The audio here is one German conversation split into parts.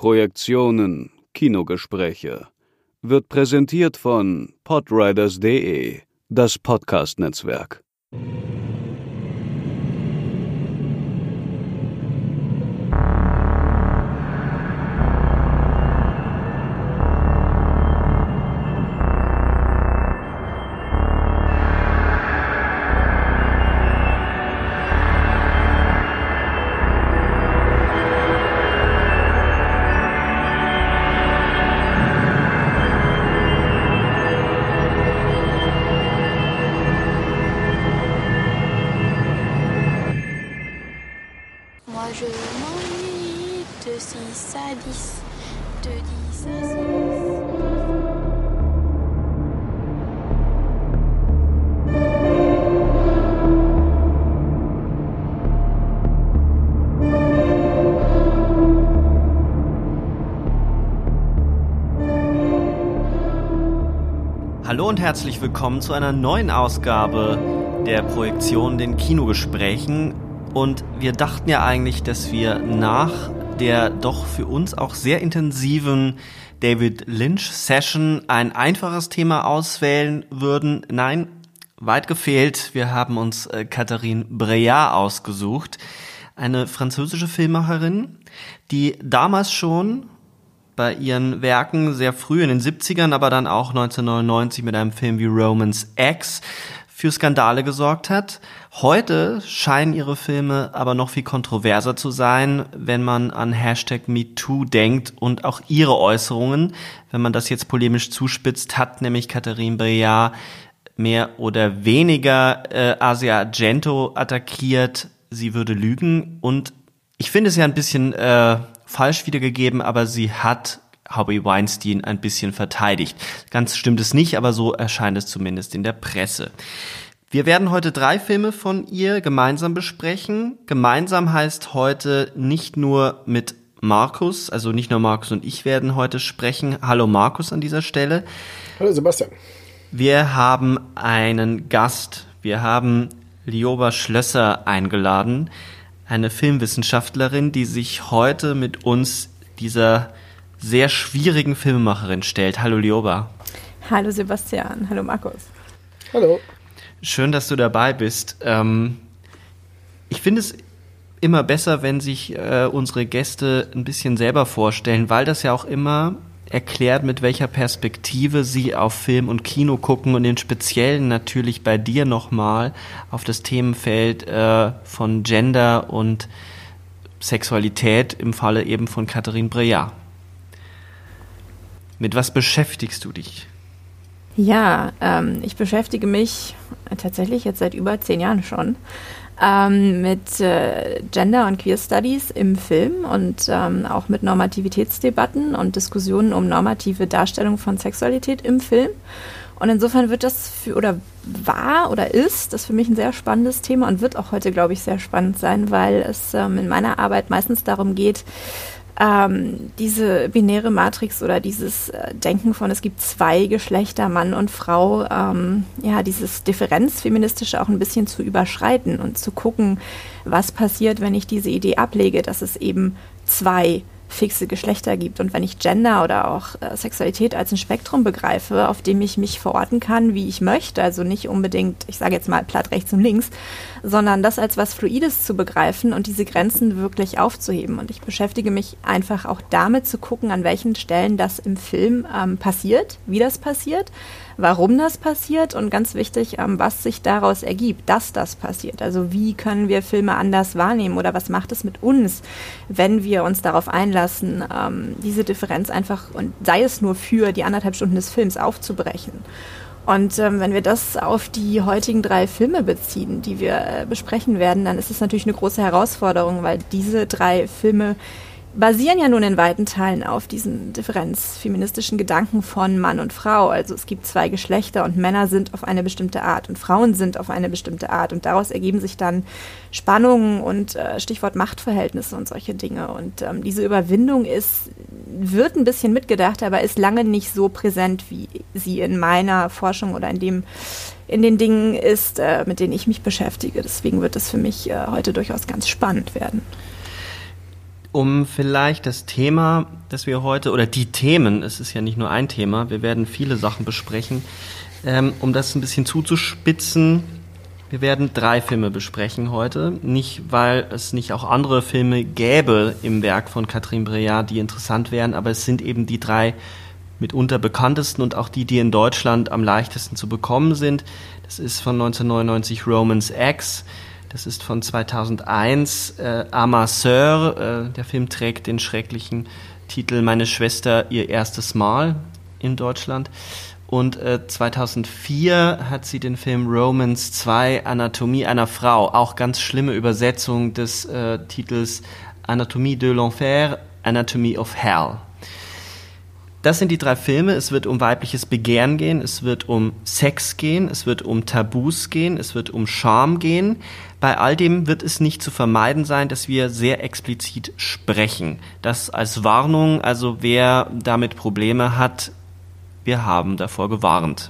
Projektionen Kinogespräche wird präsentiert von podriders.de, das Podcast-Netzwerk. Je m'ennuie de 6 à 10, de 10 à 6. Hallo und herzlich willkommen zu einer neuen Ausgabe der Projektion, den Kinogesprächen. Und wir dachten ja eigentlich, dass wir nach der doch für uns auch sehr intensiven David Lynch-Session ein einfaches Thema auswählen würden. Nein, weit gefehlt. Wir haben uns Catherine Breillat ausgesucht, eine französische Filmemacherin, die damals schon bei ihren Werken sehr früh in den 70ern, aber dann auch 1999 mit einem Film wie Romance X für Skandale gesorgt hat. Heute scheinen ihre Filme aber noch viel kontroverser zu sein, wenn man an #MeToo denkt und auch ihre Äußerungen. Wenn man das jetzt polemisch zuspitzt, hat nämlich Catherine Breillat mehr oder weniger Asia Argento attackiert, sie würde lügen. Und ich finde es ja ein bisschen falsch wiedergegeben, aber sie hat Harvey Weinstein ein bisschen verteidigt. Ganz stimmt es nicht, aber so erscheint es zumindest in der Presse. Wir werden heute 3 Filme von ihr gemeinsam besprechen. Gemeinsam heißt heute nicht nur mit Markus, also nicht nur Markus und ich werden heute sprechen. Hallo Markus an dieser Stelle. Hallo Sebastian. Wir haben einen Gast. Wir haben Lioba Schlösser eingeladen, eine Filmwissenschaftlerin, die sich heute mit uns dieser sehr schwierigen Filmemacherin stellt. Hallo Lioba. Hallo Sebastian. Hallo Markus. Hallo. Schön, dass du dabei bist. Ich finde es immer besser, wenn sich unsere Gäste ein bisschen selber vorstellen, weil das ja auch immer erklärt, mit welcher Perspektive sie auf Film und Kino gucken und im Speziellen natürlich bei dir nochmal auf das Themenfeld von Gender und Sexualität im Falle eben von Catherine Breillat. Mit was beschäftigst du dich? Ja, ich beschäftige mich tatsächlich jetzt seit über 10 Jahren schon mit Gender- und Queer-Studies im Film und auch mit Normativitätsdebatten und Diskussionen um normative Darstellung von Sexualität im Film. Und insofern wird das ist das für mich ein sehr spannendes Thema und wird auch heute, glaube ich, sehr spannend sein, weil es in meiner Arbeit meistens darum geht, diese binäre Matrix oder dieses Denken von, es gibt 2 Geschlechter, Mann und Frau, dieses Differenzfeministische auch ein bisschen zu überschreiten und zu gucken, was passiert, wenn ich diese Idee ablege, dass es eben 2 fixe Geschlechter gibt. Und wenn ich Gender oder auch Sexualität als ein Spektrum begreife, auf dem ich mich verorten kann, wie ich möchte, also nicht unbedingt, ich sage jetzt mal platt rechts und links, sondern das als was Fluides zu begreifen und diese Grenzen wirklich aufzuheben. Und ich beschäftige mich einfach auch damit zu gucken, an welchen Stellen das im Film passiert, wie das passiert, warum das passiert und ganz wichtig, was sich daraus ergibt, dass das passiert. Also wie können wir Filme anders wahrnehmen oder was macht es mit uns, wenn wir uns darauf einlassen, diese Differenz einfach, und sei es nur für die 1,5 Stunden des Films, aufzubrechen. Und wenn wir das auf die heutigen 3 Filme beziehen, die wir besprechen werden, dann ist es natürlich eine große Herausforderung, weil diese 3 Filme basieren ja nun in weiten Teilen auf diesen differenzfeministischen Gedanken von Mann und Frau. Also es gibt 2 Geschlechter und Männer sind auf eine bestimmte Art und Frauen sind auf eine bestimmte Art. Und daraus ergeben sich dann Spannungen und Stichwort Machtverhältnisse und solche Dinge. Und diese Überwindung wird ein bisschen mitgedacht, aber ist lange nicht so präsent, wie sie in meiner Forschung oder in den Dingen ist, mit denen ich mich beschäftige. Deswegen wird es für mich heute durchaus ganz spannend werden. Um vielleicht das Thema, das wir heute, oder die Themen, es ist ja nicht nur ein Thema, wir werden viele Sachen besprechen, um das ein bisschen zuzuspitzen, wir werden 3 Filme besprechen heute, nicht weil es nicht auch andere Filme gäbe im Werk von Catherine Breillat, die interessant wären, aber es sind eben die 3 mitunter bekanntesten und auch die in Deutschland am leichtesten zu bekommen sind. Das ist von 1999 Romance X, das ist von 2001 Ma Sœur, der Film trägt den schrecklichen Titel Meine Schwester, ihr erstes Mal in Deutschland. Und 2004 hat sie den Film Romance 2, Anatomie einer Frau, auch ganz schlimme Übersetzung des Titels Anatomie de l'Enfer, Anatomy of Hell. Das sind die 3 Filme. Es wird um weibliches Begehren gehen, es wird um Sex gehen, es wird um Tabus gehen, es wird um Scham gehen. Bei all dem wird es nicht zu vermeiden sein, dass wir sehr explizit sprechen. Das als Warnung, also wer damit Probleme hat, wir haben davor gewarnt.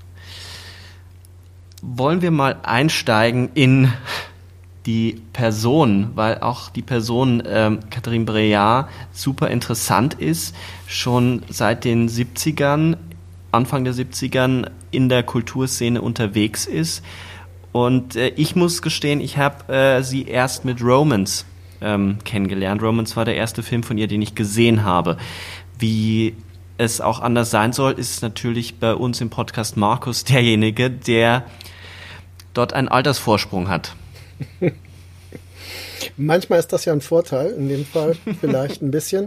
Wollen wir mal einsteigen in die Person, weil auch die Person Catherine Breillat super interessant ist, schon seit den 70ern, Anfang der 70ern in der Kulturszene unterwegs ist. Und ich muss gestehen, ich habe sie erst mit Romance kennengelernt. Romance war der erste Film von ihr, den ich gesehen habe. Wie es auch anders sein soll, ist natürlich bei uns im Podcast Markus derjenige, der dort einen Altersvorsprung hat. Manchmal ist das ja ein Vorteil, in dem Fall vielleicht ein bisschen.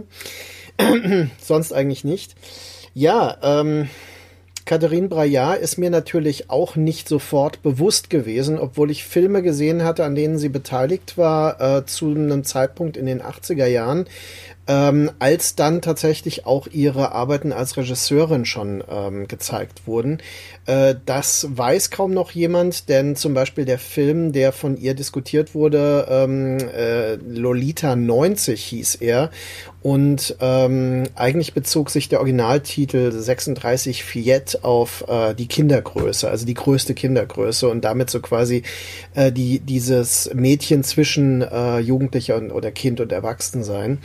Sonst eigentlich nicht. Ja, Catherine Breillat ist mir natürlich auch nicht sofort bewusst gewesen, obwohl ich Filme gesehen hatte, an denen sie beteiligt war, zu einem Zeitpunkt in den 80er Jahren, als dann tatsächlich auch ihre Arbeiten als Regisseurin schon gezeigt wurden. Das weiß kaum noch jemand, denn zum Beispiel der Film, der von ihr diskutiert wurde, Lolita 90 hieß er, und eigentlich bezog sich der Originaltitel 36 Fiat auf die Kindergröße, also die größte Kindergröße, und damit so quasi dieses Mädchen zwischen Jugendlicher oder Kind und Erwachsensein.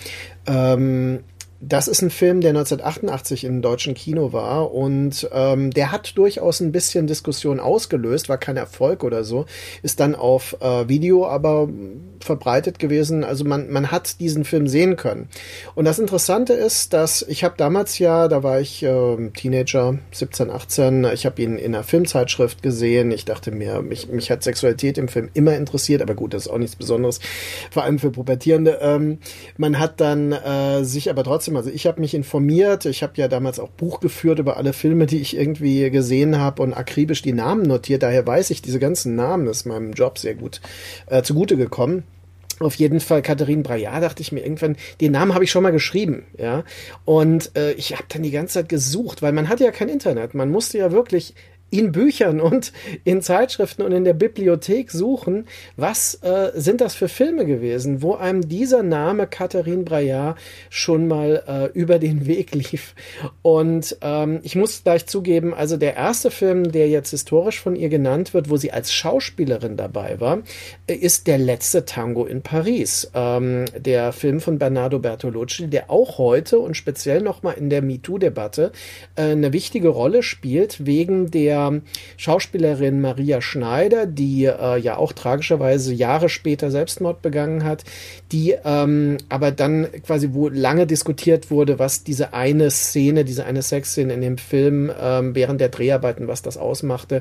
Das ist ein Film, der 1988 im deutschen Kino war, und der hat durchaus ein bisschen Diskussion ausgelöst, war kein Erfolg oder so, ist dann auf Video aber verbreitet gewesen. Also man hat diesen Film sehen können. Und das Interessante ist, dass ich habe damals da war ich Teenager, 17, 18, ich habe ihn in einer Filmzeitschrift gesehen. Ich dachte mir, mich hat Sexualität im Film immer interessiert, aber gut, das ist auch nichts Besonderes, vor allem für Pubertierende. Man hat dann sich aber trotzdem, also ich habe mich informiert, ich habe ja damals auch Buch geführt über alle Filme, die ich irgendwie gesehen habe, und akribisch die Namen notiert, daher weiß ich diese ganzen Namen, das ist meinem Job sehr gut zugute gekommen. Auf jeden Fall Catherine Breillat, dachte ich mir irgendwann, den Namen habe ich schon mal geschrieben, ja, und ich habe dann die ganze Zeit gesucht, weil man hat ja kein Internet, man musste ja wirklich in Büchern und in Zeitschriften und in der Bibliothek suchen, was sind das für Filme gewesen, wo einem dieser Name Catherine Breillat schon mal über den Weg lief. Und ich muss gleich zugeben, also der erste Film, der jetzt historisch von ihr genannt wird, wo sie als Schauspielerin dabei war, ist Der letzte Tango in Paris. Der Film von Bernardo Bertolucci, der auch heute und speziell nochmal in der MeToo-Debatte eine wichtige Rolle spielt, wegen der Schauspielerin Maria Schneider, die ja auch tragischerweise Jahre später Selbstmord begangen hat, die aber dann quasi, wo lange diskutiert wurde, was diese eine Sexszene in dem Film während der Dreharbeiten, was das ausmachte,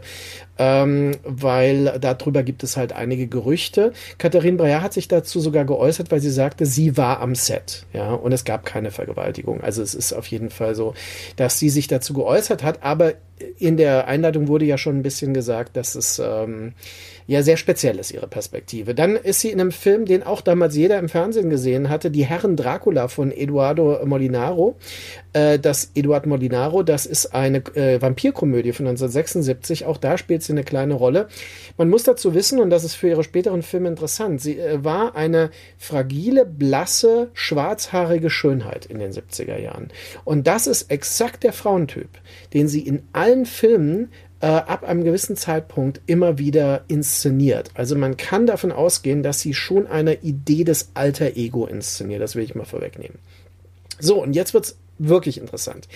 weil darüber gibt es halt einige Gerüchte. Catherine Breillat hat sich dazu sogar geäußert, weil sie sagte, sie war am Set, ja, und es gab keine Vergewaltigung. Also es ist auf jeden Fall so, dass sie sich dazu geäußert hat, aber in der Einleitung wurde ja schon ein bisschen gesagt, dass es ja sehr speziell ist, ihre Perspektive. Dann ist sie in einem Film, den auch damals jeder im Fernsehen gesehen hatte, Die Herren Dracula von Eduardo Molinaro. Eduard Molinaro, das ist eine Vampirkomödie von 1976, auch da spielt sie eine kleine Rolle. Man muss dazu wissen, und das ist für ihre späteren Filme interessant, sie war eine fragile, blasse, schwarzhaarige Schönheit in den 70er Jahren. Und das ist exakt der Frauentyp, den sie in allen Filmen ab einem gewissen Zeitpunkt immer wieder inszeniert. Also man kann davon ausgehen, dass sie schon eine Idee des Alter Ego inszeniert. Das will ich mal vorwegnehmen. So, und jetzt wird's wirklich interessant.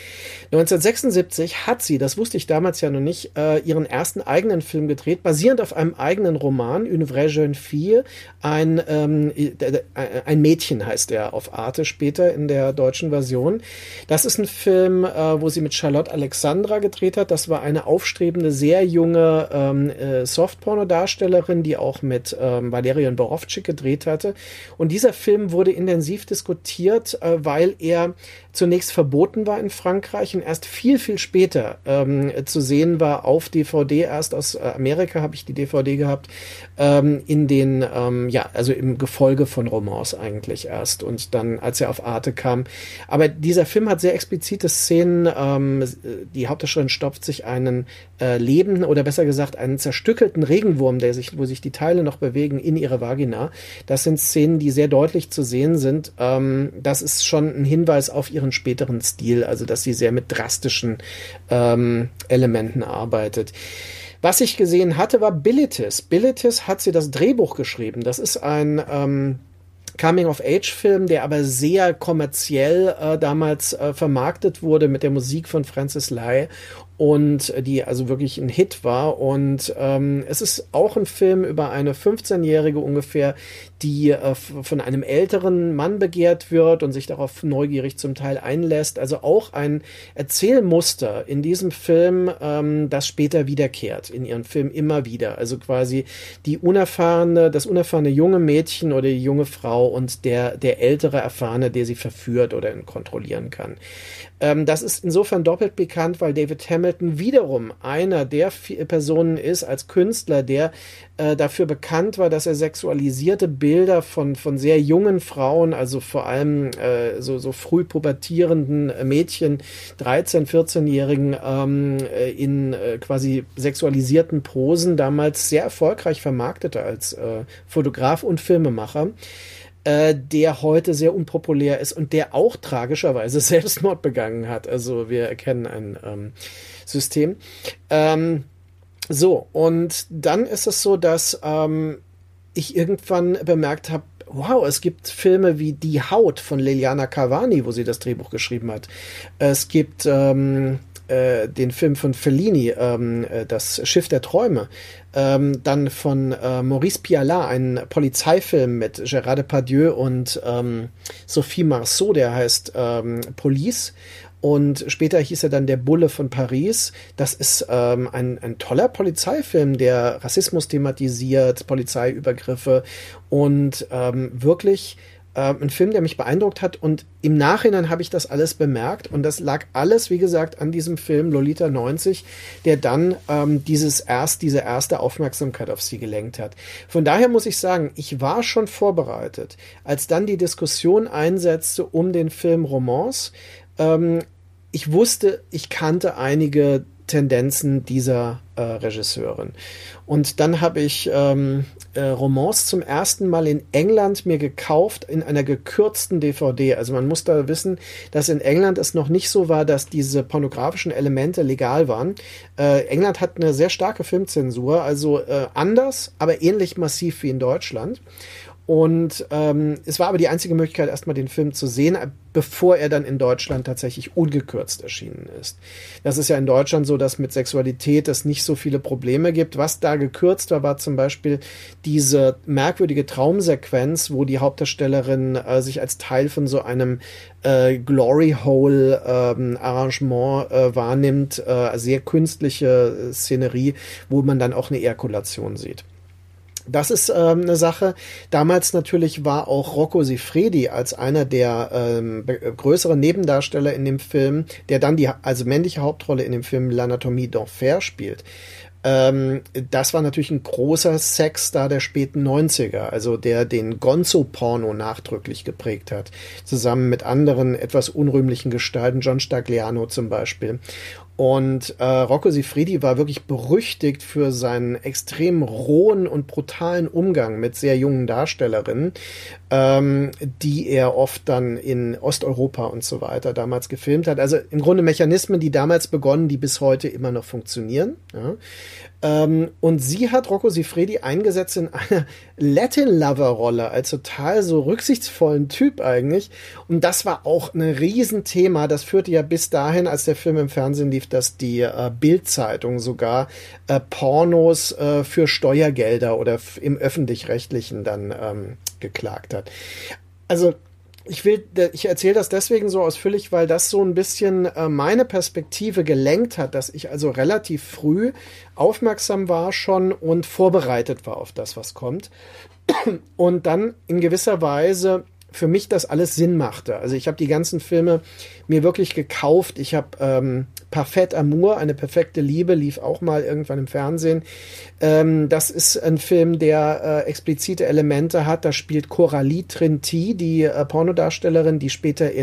1976 hat sie, das wusste ich damals ja noch nicht, ihren ersten eigenen Film gedreht, basierend auf einem eigenen Roman, Une vraie jeune fille. Ein Mädchen heißt er auf Arte später in der deutschen Version. Das ist ein Film, wo sie mit Charlotte Alexandra gedreht hat. Das war eine aufstrebende, sehr junge Softporno-Darstellerin, die auch mit Valerian Borowczyk gedreht hatte. Und dieser Film wurde intensiv diskutiert, weil er zunächst verboten war in Frankreich und erst viel, viel später zu sehen war auf DVD. Erst aus Amerika habe ich die DVD gehabt, in den, also im Gefolge von Romance eigentlich erst und dann, als er auf Arte kam. Aber dieser Film hat sehr explizite Szenen. Die Hauptdarstellerin stopft sich einen lebenden oder besser gesagt einen zerstückelten Regenwurm, wo sich die Teile noch bewegen, in ihre Vagina. Das sind Szenen, die sehr deutlich zu sehen sind. Das ist schon ein Hinweis auf ihren späteren Stil, also dass sie sehr mit drastischen Elementen arbeitet. Was ich gesehen hatte, war Bilitis. Bilitis hat sie das Drehbuch geschrieben. Das ist ein Coming-of-Age-Film, der aber sehr kommerziell damals vermarktet wurde mit der Musik von Francis Lai und die also wirklich ein Hit war. Und es ist auch ein Film über eine 15-Jährige ungefähr, die von einem älteren Mann begehrt wird und sich darauf neugierig zum Teil einlässt. Also auch ein Erzählmuster in diesem Film, das später wiederkehrt in ihren Film immer wieder. Also quasi das unerfahrene junge Mädchen oder die junge Frau und der ältere Erfahrene, der sie verführt oder kontrollieren kann. Das ist insofern doppelt bekannt, weil David Hamilton wiederum einer der Personen ist als Künstler, der dafür bekannt war, dass er sexualisierte Bilder von sehr jungen Frauen, also vor allem so früh pubertierenden Mädchen, 13-, 14-Jährigen in quasi sexualisierten Posen damals sehr erfolgreich vermarktete als Fotograf und Filmemacher. Der heute sehr unpopulär ist und der auch tragischerweise Selbstmord begangen hat. Also wir erkennen ein System. Und dann ist es so, dass ich irgendwann bemerkt habe, wow, es gibt Filme wie Die Haut von Liliana Cavani, wo sie das Drehbuch geschrieben hat. Es gibt den Film von Fellini, Das Schiff der Träume, dann von Maurice Pialat, ein Polizeifilm mit Gérard Depardieu und Sophie Marceau, der heißt Police. Und später hieß er dann Der Bulle von Paris. Das ist ein toller Polizeifilm, der Rassismus thematisiert, Polizeiübergriffe und wirklich ein Film, der mich beeindruckt hat, und im Nachhinein habe ich das alles bemerkt und das lag alles, wie gesagt, an diesem Film Lolita 90, der dann diese erste Aufmerksamkeit auf sie gelenkt hat. Von daher muss ich sagen, ich war schon vorbereitet, als dann die Diskussion einsetzte um den Film Romance. Ich wusste, ich kannte einige Tendenzen dieser Regisseurin. Und dann habe ich Romance zum ersten Mal in England mir gekauft in einer gekürzten DVD. Also man muss da wissen, dass in England es noch nicht so war, dass diese pornografischen Elemente legal waren. England hat eine sehr starke Filmzensur, also anders, aber ähnlich massiv wie in Deutschland. Und es war aber die einzige Möglichkeit, erstmal den Film zu sehen, bevor er dann in Deutschland tatsächlich ungekürzt erschienen ist. Das ist ja in Deutschland so, dass mit Sexualität es nicht so viele Probleme gibt. Was da gekürzt war, war zum Beispiel diese merkwürdige Traumsequenz, wo die Hauptdarstellerin sich als Teil von so einem Glory Hole Arrangement wahrnimmt, sehr künstliche Szenerie, wo man dann auch eine Ejakulation sieht. Das ist eine Sache. Damals natürlich war auch Rocco Siffredi als einer der größeren Nebendarsteller in dem Film, der dann die männliche Hauptrolle in dem Film L'Anatomie d'Enfer spielt. Das war natürlich ein großer Sexstar der späten 90er, also der den Gonzo-Porno nachdrücklich geprägt hat, zusammen mit anderen etwas unrühmlichen Gestalten, John Stagliano zum Beispiel. Und Rocco Siffredi war wirklich berüchtigt für seinen extrem rohen und brutalen Umgang mit sehr jungen Darstellerinnen, die er oft dann in Osteuropa und so weiter damals gefilmt hat. Also im Grunde Mechanismen, die damals begonnen, die bis heute immer noch funktionieren. Ja. Und sie hat Rocco Siffredi eingesetzt in einer Latin-Lover-Rolle, als total so rücksichtsvollen Typ eigentlich. Und das war auch ein Riesenthema. Das führte ja bis dahin, als der Film im Fernsehen lief, dass die Bild-Zeitung sogar Pornos für Steuergelder oder im Öffentlich-Rechtlichen dann geklagt hat. Also ich erzähle das deswegen so ausführlich, weil das so ein bisschen meine Perspektive gelenkt hat, dass ich also relativ früh aufmerksam war schon und vorbereitet war auf das, was kommt. Und dann in gewisser Weise für mich das alles Sinn machte. Also ich habe die ganzen Filme mir wirklich gekauft. Ich habe Parfait Amour, eine perfekte Liebe, lief auch mal irgendwann im Fernsehen. Das ist ein Film, der explizite Elemente hat. Da spielt Coralie Trinity, die Pornodarstellerin, die später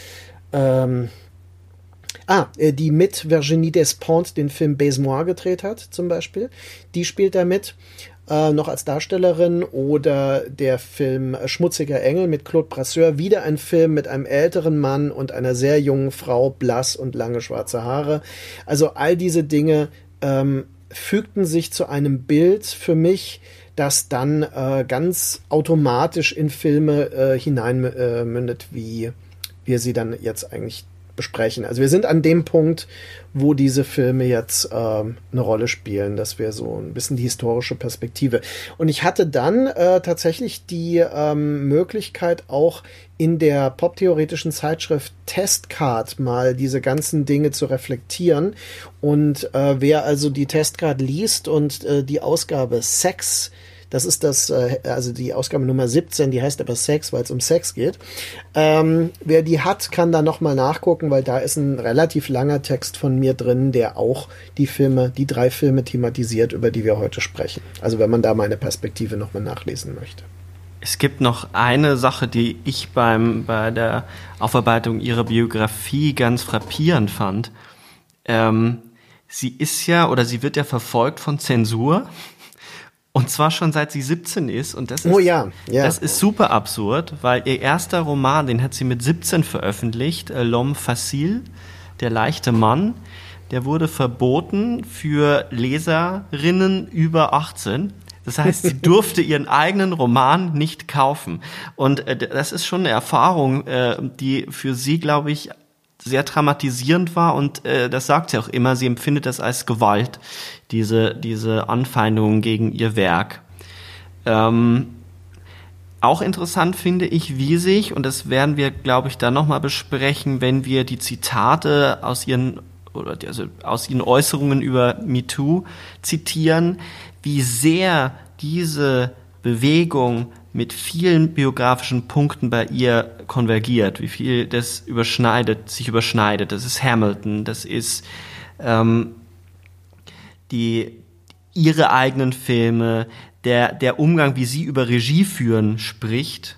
die mit Virginie Despentes den Film Baise-moi gedreht hat, zum Beispiel. Die spielt da mit. Noch als Darstellerin, oder der Film Schmutziger Engel mit Claude Brasseur, wieder ein Film mit einem älteren Mann und einer sehr jungen Frau, blass und lange schwarze Haare. Also all diese Dinge fügten sich zu einem Bild für mich, das dann ganz automatisch in Filme hineinmündet, wie wir sie dann jetzt eigentlich besprechen. Also wir sind an dem Punkt, wo diese Filme jetzt eine Rolle spielen, dass wir so ein bisschen die historische Perspektive. Und ich hatte dann tatsächlich die Möglichkeit, auch in der poptheoretischen Zeitschrift Testcard mal diese ganzen Dinge zu reflektieren. Und wer also die Testcard liest und die Ausgabe Sex, das ist also die Ausgabe Nummer 17, die heißt aber Sex, weil es um Sex geht. Wer die hat, kann da nochmal nachgucken, weil da ist ein relativ langer Text von mir drin, der auch die 3 Filme thematisiert, über die wir heute sprechen. Also wenn man da meine Perspektive nochmal nachlesen möchte. Es gibt noch eine Sache, die ich bei der Aufarbeitung ihrer Biografie ganz frappierend fand. Sie wird ja verfolgt von Zensur. Und zwar schon seit sie 17 ist. Und das ist, das ist super absurd, weil ihr erster Roman, den hat sie mit 17 veröffentlicht, L'homme facile, der leichte Mann, der wurde verboten für Leserinnen über 18. Das heißt, sie durfte ihren eigenen Roman nicht kaufen. Und das ist schon eine Erfahrung, die für sie, glaube ich, sehr traumatisierend war, und das sagt sie auch immer, sie empfindet das als Gewalt, diese Anfeindungen gegen ihr Werk. Auch interessant finde ich, wie sich, und das werden wir, glaube ich, dann nochmal besprechen, wenn wir die Zitate aus ihren Äußerungen über MeToo zitieren, wie sehr diese Bewegung mit vielen biografischen Punkten bei ihr konvergiert, wie viel das sich überschneidet. Das ist Hamilton, das ist ihre eigenen Filme, der Umgang, wie sie über Regie führen spricht,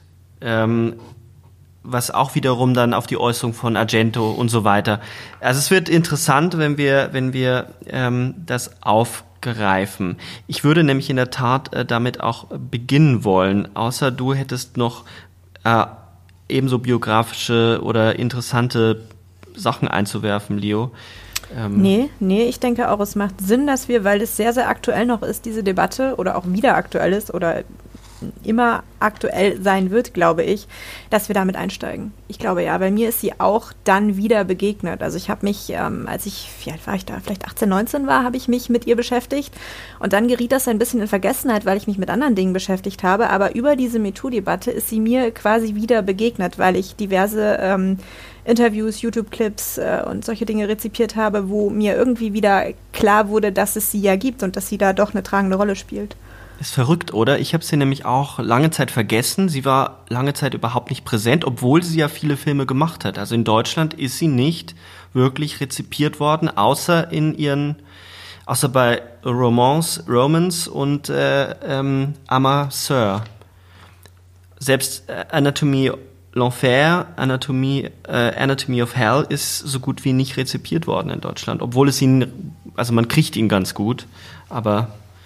was auch wiederum dann auf die Äußerung von Argento und so weiter. Also es wird interessant, wenn wir das aufgreifen. Ich würde nämlich in der Tat damit auch beginnen wollen, außer du hättest noch ebenso biografische oder interessante Sachen einzuwerfen, Leo. Nee, ich denke auch, es macht Sinn, dass wir, weil es sehr, sehr aktuell noch ist, diese Debatte, oder auch wieder aktuell ist oder immer aktuell sein wird, glaube ich, dass wir damit einsteigen. Ich glaube ja, bei mir ist sie auch dann wieder begegnet. Also ich habe mich, als ich, wie alt war ich da, vielleicht 18, 19 war, habe ich mich mit ihr beschäftigt, und dann geriet das ein bisschen in Vergessenheit, weil ich mich mit anderen Dingen beschäftigt habe, aber über diese MeToo-Debatte ist sie mir quasi wieder begegnet, weil ich diverse Interviews, YouTube-Clips und solche Dinge rezipiert habe, wo mir irgendwie wieder klar wurde, dass es sie ja gibt und dass sie da doch eine tragende Rolle spielt. Ist verrückt, oder? Ich habe sie nämlich auch lange Zeit vergessen. Sie war lange Zeit überhaupt nicht präsent, obwohl sie ja viele Filme gemacht hat. Also in Deutschland ist sie nicht wirklich rezipiert worden, außer bei Romance und Amateur. Selbst Anatomie L'Enfer, Anatomy of Hell ist so gut wie nicht rezipiert worden in Deutschland, obwohl es man kriegt ihn ganz gut, aber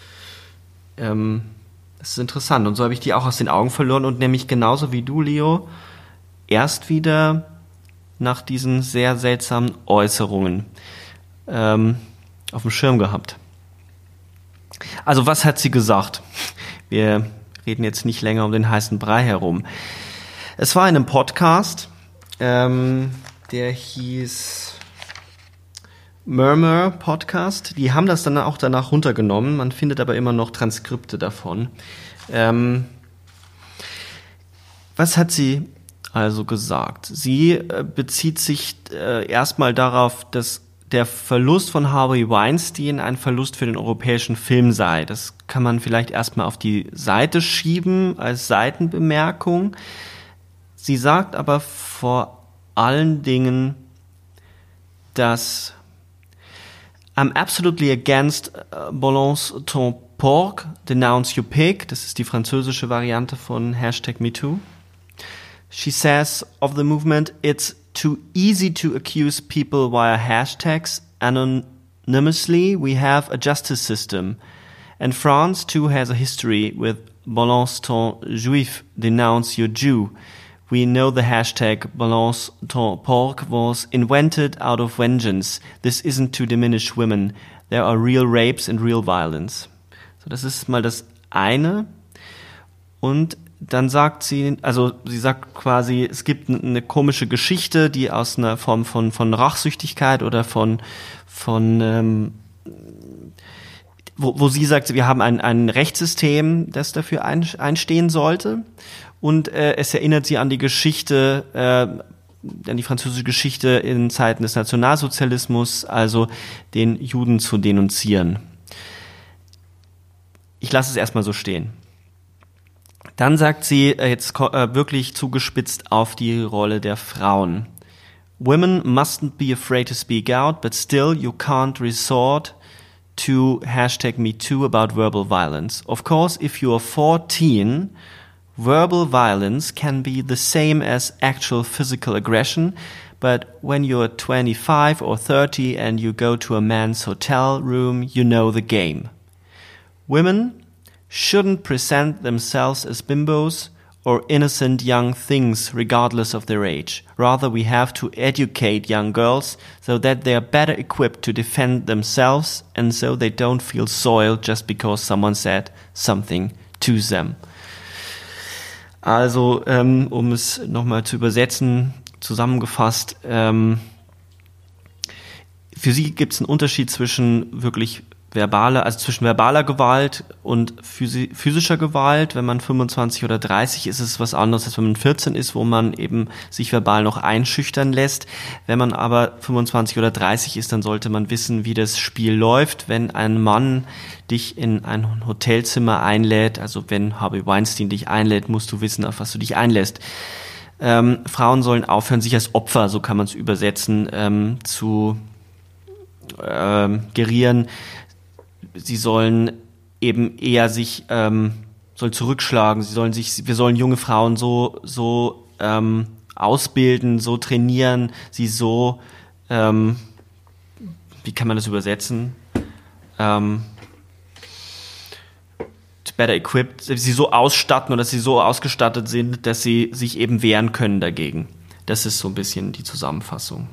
es ist interessant und so habe ich die auch aus den Augen verloren und nämlich genauso wie du, Leo, erst wieder nach diesen sehr seltsamen Äußerungen auf dem Schirm gehabt. Also was hat sie gesagt? Wir reden jetzt nicht länger um den heißen Brei herum. Es war in einem Podcast, der hieß Murmur Podcast. Die haben das dann auch danach runtergenommen. Man findet aber immer noch Transkripte davon. Was hat sie also gesagt? Sie bezieht sich erstmal darauf, dass der Verlust von Harvey Weinstein ein Verlust für den europäischen Film sei. Das kann man vielleicht erstmal auf die Seite schieben als Seitenbemerkung. Sie sagt aber vor allen Dingen, dass I'm absolutely against balance ton porc, denounce you pig. Das ist die französische Variante von #MeToo. She says of the movement, it's too easy to accuse people via hashtags anonymously. We have a justice system. And France too has a history with balance ton juif, denounce your Jew. We know the hashtag balance ton porc was invented out of vengeance. This isn't to diminish women. There are real rapes and real violence. So, das ist mal das eine. Und dann sagt sie, also sie sagt quasi, es gibt eine komische Geschichte, die aus einer Form von Rachsüchtigkeit oder wo sie sagt, wir haben ein Rechtssystem, das dafür einstehen sollte. Und es erinnert sie an die Geschichte, an die französische Geschichte in Zeiten des Nationalsozialismus, also den Juden zu denunzieren. Ich lasse es erstmal so stehen. Dann sagt sie jetzt wirklich zugespitzt auf die Rolle der Frauen. Women mustn't be afraid to speak out, but still you can't resort to #MeToo about verbal violence. Of course, if you are 14, verbal violence can be the same as actual physical aggression, but when you're 25 or 30 and you go to a man's hotel room, you know the game. Women shouldn't present themselves as bimbos or innocent young things regardless of their age. Rather, we have to educate young girls so that they are better equipped to defend themselves and so they don't feel soiled just because someone said something to them. Also, um es nochmal zu übersetzen, zusammengefasst, für sie gibt es einen Unterschied zwischen zwischen verbaler Gewalt und physischer Gewalt. Wenn man 25 oder 30 ist, ist es was anderes, als wenn man 14 ist, wo man eben sich verbal noch einschüchtern lässt. Wenn man aber 25 oder 30 ist, dann sollte man wissen, wie das Spiel läuft. Wenn ein Mann dich in ein Hotelzimmer einlädt, also wenn Harvey Weinstein dich einlädt, musst du wissen, auf was du dich einlässt. Frauen sollen aufhören, sich als Opfer, so kann man es übersetzen, zu gerieren. Sie sollen eben eher soll zurückschlagen. Wir sollen junge Frauen so ausbilden, so trainieren, sie so, wie kann man das übersetzen? Better equipped, sie so ausstatten oder dass sie so ausgestattet sind, dass sie sich eben wehren können dagegen. Das ist so ein bisschen die Zusammenfassung.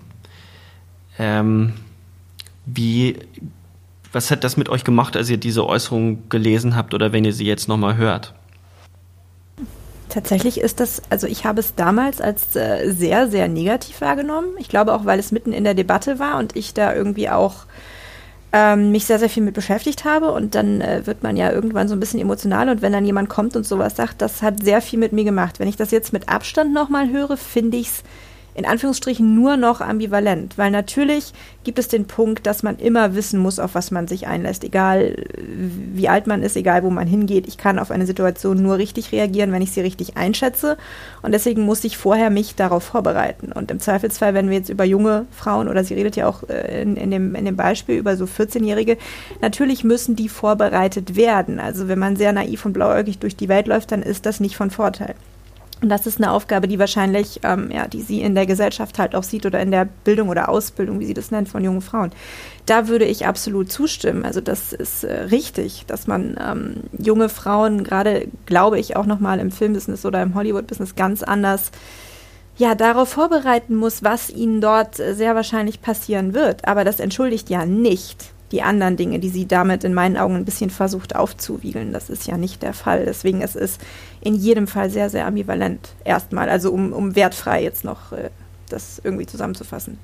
Was hat das mit euch gemacht, als ihr diese Äußerung gelesen habt oder wenn ihr sie jetzt nochmal hört? Tatsächlich ist das, also ich habe es damals als sehr, sehr negativ wahrgenommen. Ich glaube auch, weil es mitten in der Debatte war und ich da irgendwie auch mich sehr, sehr viel mit beschäftigt habe und dann wird man ja irgendwann so ein bisschen emotional und wenn dann jemand kommt und sowas sagt, das hat sehr viel mit mir gemacht. Wenn ich das jetzt mit Abstand nochmal höre, finde ich es in Anführungsstrichen nur noch ambivalent, weil natürlich gibt es den Punkt, dass man immer wissen muss, auf was man sich einlässt, egal wie alt man ist, egal wo man hingeht. Ich kann auf eine Situation nur richtig reagieren, wenn ich sie richtig einschätze und deswegen muss ich vorher mich darauf vorbereiten und im Zweifelsfall, wenn wir jetzt über junge Frauen oder sie redet ja auch in dem Beispiel über so 14-Jährige, natürlich müssen die vorbereitet werden. Also wenn man sehr naiv und blauäugig durch die Welt läuft, dann ist das nicht von Vorteil. Und das ist eine Aufgabe, die wahrscheinlich, die sie in der Gesellschaft halt auch sieht oder in der Bildung oder Ausbildung, wie sie das nennt, von jungen Frauen. Da würde ich absolut zustimmen. Also das ist richtig, dass man junge Frauen gerade, glaube ich, auch nochmal im Filmbusiness oder im Hollywood-Business ganz anders darauf vorbereiten muss, was ihnen dort sehr wahrscheinlich passieren wird. Aber das entschuldigt ja nicht die anderen Dinge, die sie damit in meinen Augen ein bisschen versucht aufzuwiegeln. Das ist ja nicht der Fall. Deswegen es ist in jedem Fall sehr, sehr ambivalent erstmal. Also um wertfrei jetzt noch das irgendwie zusammenzufassen.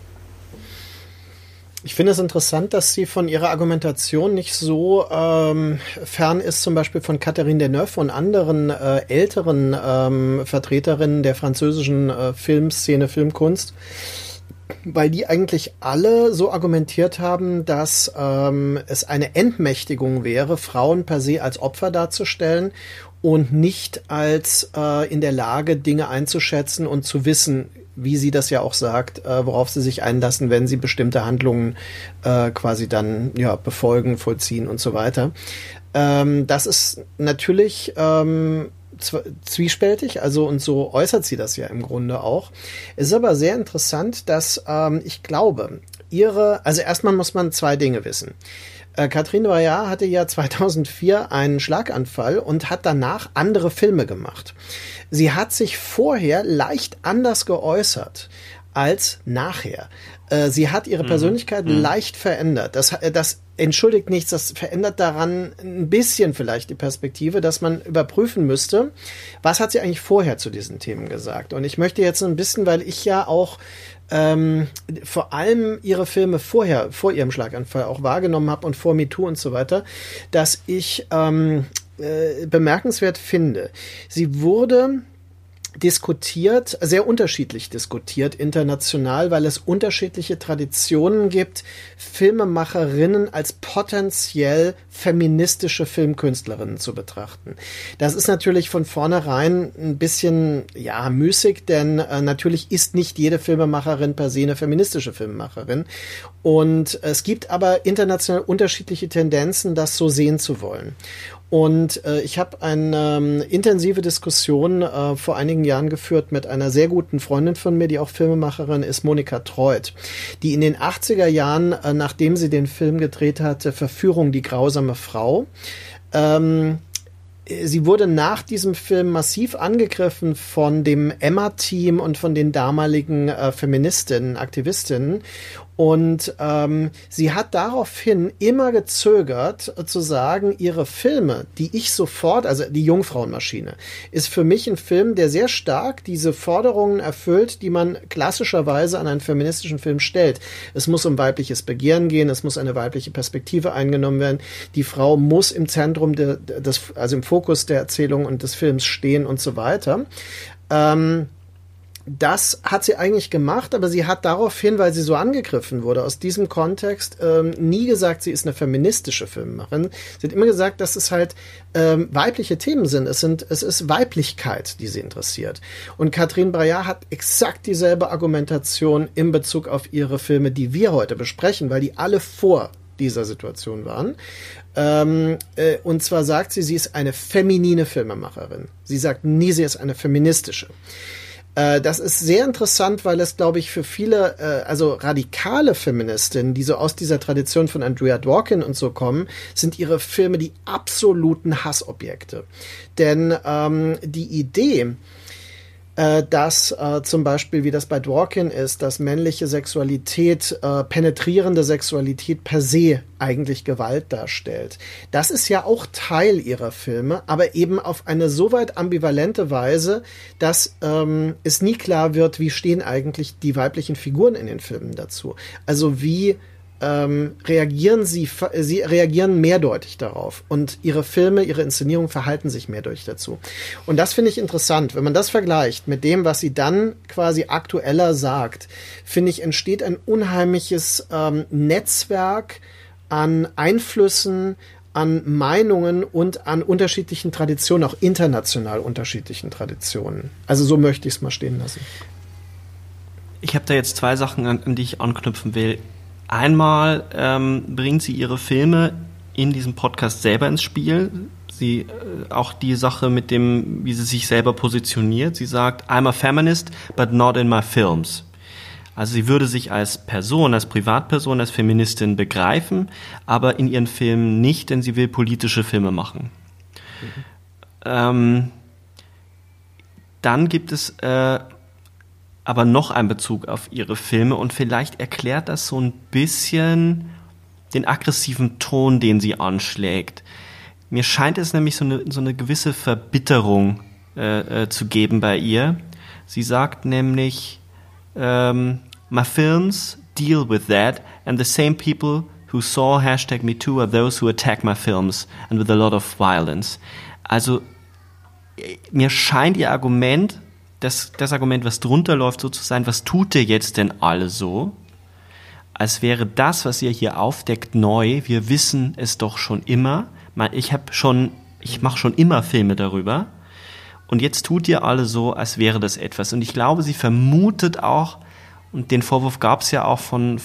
Ich finde es interessant, dass sie von ihrer Argumentation nicht so fern ist, zum Beispiel von Catherine Deneuve und anderen älteren Vertreterinnen der französischen Filmszene, Filmkunst, weil die eigentlich alle so argumentiert haben, dass es eine Entmächtigung wäre, Frauen per se als Opfer darzustellen und nicht als in der Lage, Dinge einzuschätzen und zu wissen, wie sie das ja auch sagt, worauf sie sich einlassen, wenn sie bestimmte Handlungen quasi dann befolgen, vollziehen und so weiter. Das ist natürlich zwiespältig, also und so äußert sie das ja im Grunde auch. Es ist aber sehr interessant, dass ich glaube, also erstmal muss man zwei Dinge wissen. Catherine Breillat hatte ja 2004 einen Schlaganfall und hat danach andere Filme gemacht. Sie hat sich vorher leicht anders geäußert als nachher. Sie hat ihre Persönlichkeit leicht verändert. Das entschuldigt nichts, das verändert daran ein bisschen vielleicht die Perspektive, dass man überprüfen müsste, was hat sie eigentlich vorher zu diesen Themen gesagt. Und ich möchte jetzt ein bisschen, weil ich ja auch vor allem ihre Filme vor ihrem Schlaganfall auch wahrgenommen habe und vor MeToo und so weiter, dass ich bemerkenswert finde. Sie wurde diskutiert, sehr unterschiedlich diskutiert international, weil es unterschiedliche Traditionen gibt, Filmemacherinnen als potenziell feministische Filmkünstlerinnen zu betrachten. Das ist natürlich von vornherein ein bisschen, müßig, denn natürlich ist nicht jede Filmemacherin per se eine feministische Filmemacherin. Und es gibt aber international unterschiedliche Tendenzen, das so sehen zu wollen. Und ich habe eine intensive Diskussion vor einigen Jahren geführt mit einer sehr guten Freundin von mir, die auch Filmemacherin ist, Monika Treut, die in den 80er Jahren, nachdem sie den Film gedreht hatte, Verführung, die grausame Frau, sie wurde nach diesem Film massiv angegriffen von dem Emma-Team und von den damaligen Feministinnen, Aktivistinnen. Und sie hat daraufhin immer gezögert zu sagen, ihre Filme, die ich sofort, also die Jungfrauenmaschine, ist für mich ein Film, der sehr stark diese Forderungen erfüllt, die man klassischerweise an einen feministischen Film stellt. Es muss um weibliches Begehren gehen, es muss eine weibliche Perspektive eingenommen werden, die Frau muss im Zentrum also im Fokus der Erzählung und des Films stehen und so weiter. Das hat sie eigentlich gemacht, aber sie hat daraufhin, weil sie so angegriffen wurde, aus diesem Kontext nie gesagt, sie ist eine feministische Filmemacherin. Sie hat immer gesagt, dass es halt weibliche Themen sind. Es ist Weiblichkeit, die sie interessiert. Und Catherine Breillat hat exakt dieselbe Argumentation in Bezug auf ihre Filme, die wir heute besprechen, weil die alle vor dieser Situation waren. Und zwar sagt sie ist eine feminine Filmemacherin. Sie sagt nie, sie ist eine feministische. Das ist sehr interessant, weil es, glaube ich, für viele, also radikale Feministinnen, die so aus dieser Tradition von Andrea Dworkin und so kommen, sind ihre Filme die absoluten Hassobjekte. Denn die Idee, dass zum Beispiel, wie das bei Dworkin ist, dass männliche Sexualität, penetrierende Sexualität per se eigentlich Gewalt darstellt. Das ist ja auch Teil ihrer Filme, aber eben auf eine so weit ambivalente Weise, dass es nie klar wird, wie stehen eigentlich die weiblichen Figuren in den Filmen dazu. Also wie reagieren sie reagieren mehrdeutig darauf und ihre Filme, ihre Inszenierungen verhalten sich mehrdeutig dazu. Und das finde ich interessant. Wenn man das vergleicht mit dem, was sie dann quasi aktueller sagt, finde ich, entsteht ein unheimliches Netzwerk an Einflüssen, an Meinungen und an unterschiedlichen Traditionen, auch international unterschiedlichen Traditionen. Also so möchte ich es mal stehen lassen. Ich habe da jetzt zwei Sachen, an die ich anknüpfen will. Einmal bringt sie ihre Filme in diesem Podcast selber ins Spiel. sie auch die Sache mit dem, wie sie sich selber positioniert. Sie sagt, I'm a feminist, but not in my films. Also sie würde sich als Person, als Privatperson, als Feministin begreifen, aber in ihren Filmen nicht, denn sie will politische Filme machen. Dann gibt es aber noch einen Bezug auf ihre Filme und vielleicht erklärt das so ein bisschen den aggressiven Ton, den sie anschlägt. Mir scheint es nämlich so eine gewisse Verbitterung zu geben bei ihr. Sie sagt nämlich, my films deal with that, and the same people who saw #MeToo are those who attack my films, and with a lot of violence. Also mir scheint ihr Argument, das Argument, was drunter läuft, so zu sein, was tut ihr jetzt denn alle so? Als wäre das, was ihr hier aufdeckt, neu. Wir wissen es doch schon immer. Ich mache schon immer Filme darüber. Und jetzt tut ihr alle so, als wäre das etwas. Und ich glaube, sie vermutet auch, und den Vorwurf gab es ja auch vom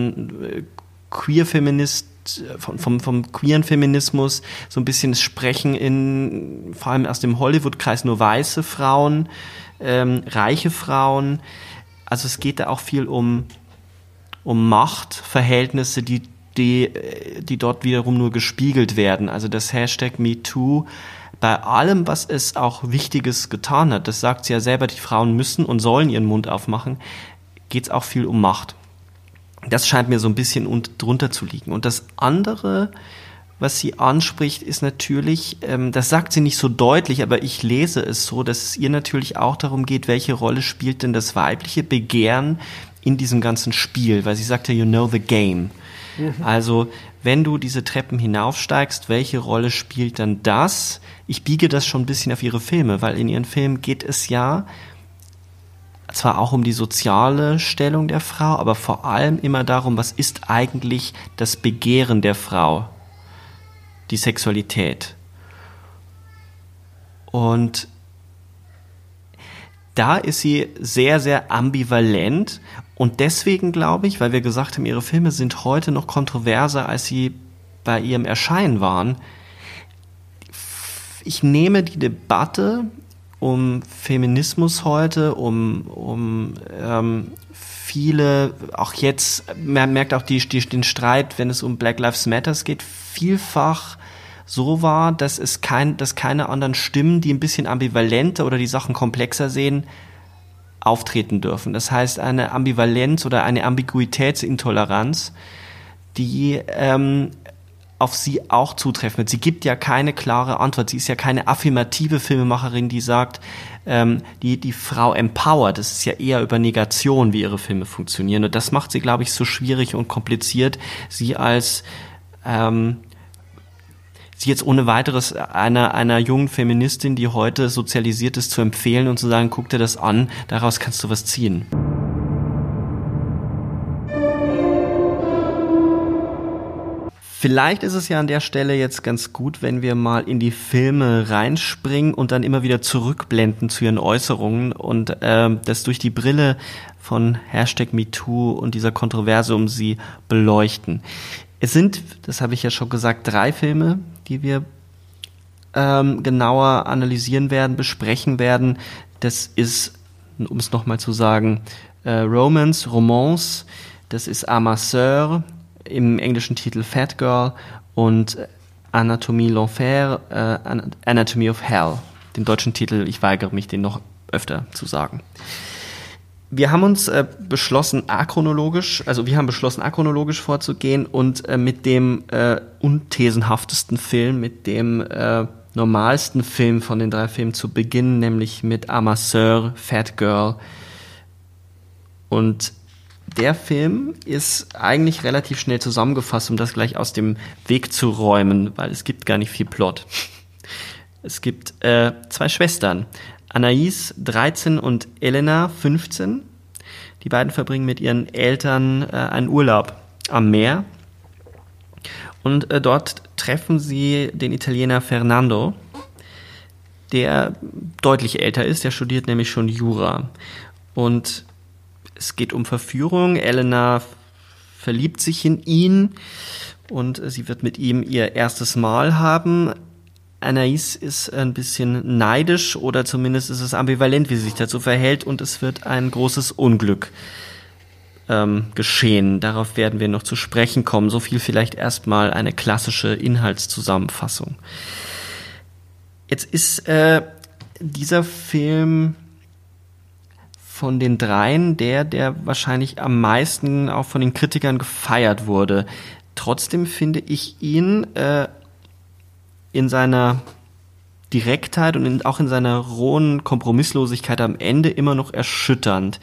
queeren Feminismus, so ein bisschen das Sprechen vor allem aus dem Hollywood-Kreis, nur weiße Frauen, reiche Frauen. Also es geht da auch viel um Machtverhältnisse, die dort wiederum nur gespiegelt werden. Also das #MeToo, bei allem, was es auch Wichtiges getan hat, das sagt sie ja selber, die Frauen müssen und sollen ihren Mund aufmachen, geht es auch viel um Macht. Das scheint mir so ein bisschen drunter zu liegen. Und das andere, was sie anspricht, ist natürlich, das sagt sie nicht so deutlich, aber ich lese es so, dass es ihr natürlich auch darum geht, welche Rolle spielt denn das weibliche Begehren in diesem ganzen Spiel, weil sie sagt ja, you know the game. Also, wenn du diese Treppen hinaufsteigst, welche Rolle spielt dann das? Ich biege das schon ein bisschen auf ihre Filme, weil in ihren Filmen geht es ja zwar auch um die soziale Stellung der Frau, aber vor allem immer darum, was ist eigentlich das Begehren der Frau, die Sexualität. Und da ist sie sehr, sehr ambivalent und deswegen glaube ich, weil wir gesagt haben, ihre Filme sind heute noch kontroverser, als sie bei ihrem Erscheinen waren. Ich nehme die Debatte um Feminismus heute, um viele, auch jetzt, man merkt auch den Streit, wenn es um Black Lives Matter geht, vielfach so war, dass keine anderen Stimmen, die ein bisschen ambivalenter oder die Sachen komplexer sehen, auftreten dürfen. Das heißt, eine Ambivalenz oder eine Ambiguitätsintoleranz, die auf sie auch zutreffen wird. Sie gibt ja keine klare Antwort. Sie ist ja keine affirmative Filmemacherin, die sagt, die Frau empowert. Das ist ja eher über Negation, wie ihre Filme funktionieren. Und das macht sie, glaube ich, so schwierig und kompliziert, sie jetzt ohne weiteres einer jungen Feministin, die heute sozialisiert ist, zu empfehlen und zu sagen, guck dir das an, daraus kannst du was ziehen. Vielleicht ist es ja an der Stelle jetzt ganz gut, wenn wir mal in die Filme reinspringen und dann immer wieder zurückblenden zu ihren Äußerungen und das durch die Brille von #MeToo und dieser Kontroverse um sie beleuchten. Es sind, das habe ich ja schon gesagt, 3 Filme, die wir genauer analysieren werden, besprechen werden. Das ist, um es nochmal zu sagen, Romance, das ist Amasseur, im englischen Titel Fat Girl und Anatomie l'Enfer, Anatomy of Hell. Den deutschen Titel, ich weigere mich, den noch öfter zu sagen. Wir haben uns beschlossen, achronologisch vorzugehen und mit dem unthesenhaftesten Film, mit dem normalsten Film von den 3 Filmen zu beginnen, nämlich mit Amasseur, Fat Girl. Und der Film ist eigentlich relativ schnell zusammengefasst, um das gleich aus dem Weg zu räumen, weil es gibt gar nicht viel Plot. Es gibt 2 Schwestern, Anaïs, 13, und Elena, 15. Die beiden verbringen mit ihren Eltern einen Urlaub am Meer. Und dort treffen sie den Italiener Fernando, der deutlich älter ist. Der studiert nämlich schon Jura. Und es geht um Verführung. Elena verliebt sich in ihn und sie wird mit ihm ihr erstes Mal haben. Anais ist ein bisschen neidisch oder zumindest ist es ambivalent, wie sie sich dazu verhält, und es wird ein großes Unglück geschehen. Darauf werden wir noch zu sprechen kommen. So viel vielleicht erstmal eine klassische Inhaltszusammenfassung. Jetzt ist dieser Film von den dreien der wahrscheinlich am meisten auch von den Kritikern gefeiert wurde. Trotzdem finde ich ihn in seiner Direktheit und auch in seiner rohen Kompromisslosigkeit am Ende immer noch erschütternd.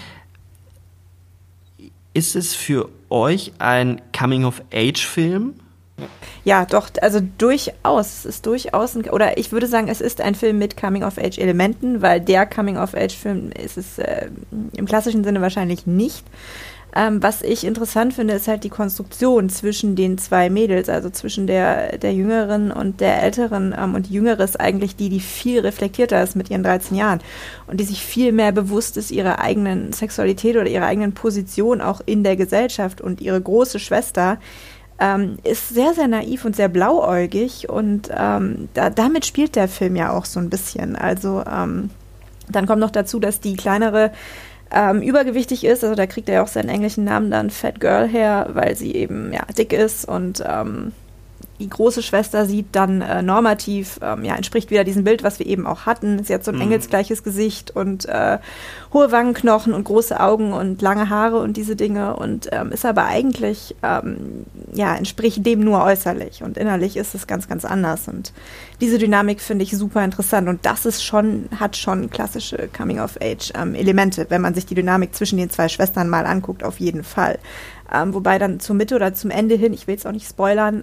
Ist es für euch ein Coming-of-Age-Film? Ja, doch, also durchaus. Es ist durchaus, oder ich würde sagen, es ist ein Film mit Coming-of-Age-Elementen, weil der Coming-of-Age-Film ist es im klassischen Sinne wahrscheinlich nicht. Was ich interessant finde, ist halt die Konstruktion zwischen den zwei Mädels, also zwischen der Jüngeren und der Älteren. Und die Jüngere ist eigentlich die viel reflektierter ist mit ihren 13 Jahren und die sich viel mehr bewusst ist ihrer eigenen Sexualität oder ihrer eigenen Position auch in der Gesellschaft. Und ihre große Schwester ist sehr, sehr naiv und sehr blauäugig. Und damit spielt der Film ja auch so ein bisschen. Also dann kommt noch dazu, dass die kleinere übergewichtig ist, also da kriegt er ja auch seinen englischen Namen dann Fat Girl her, weil sie eben dick ist und die große Schwester sieht dann normativ, entspricht wieder diesem Bild, was wir eben auch hatten. Sie hat so ein engelsgleiches Gesicht und hohe Wangenknochen und große Augen und lange Haare und diese Dinge und ist aber eigentlich, entspricht dem nur äußerlich und innerlich ist es ganz, ganz anders und diese Dynamik finde ich super interessant und das ist hat schon klassische Coming-of-Age-Elemente, wenn man sich die Dynamik zwischen den zwei Schwestern mal anguckt, auf jeden Fall. Wobei dann zur Mitte oder zum Ende hin, ich will jetzt auch nicht spoilern,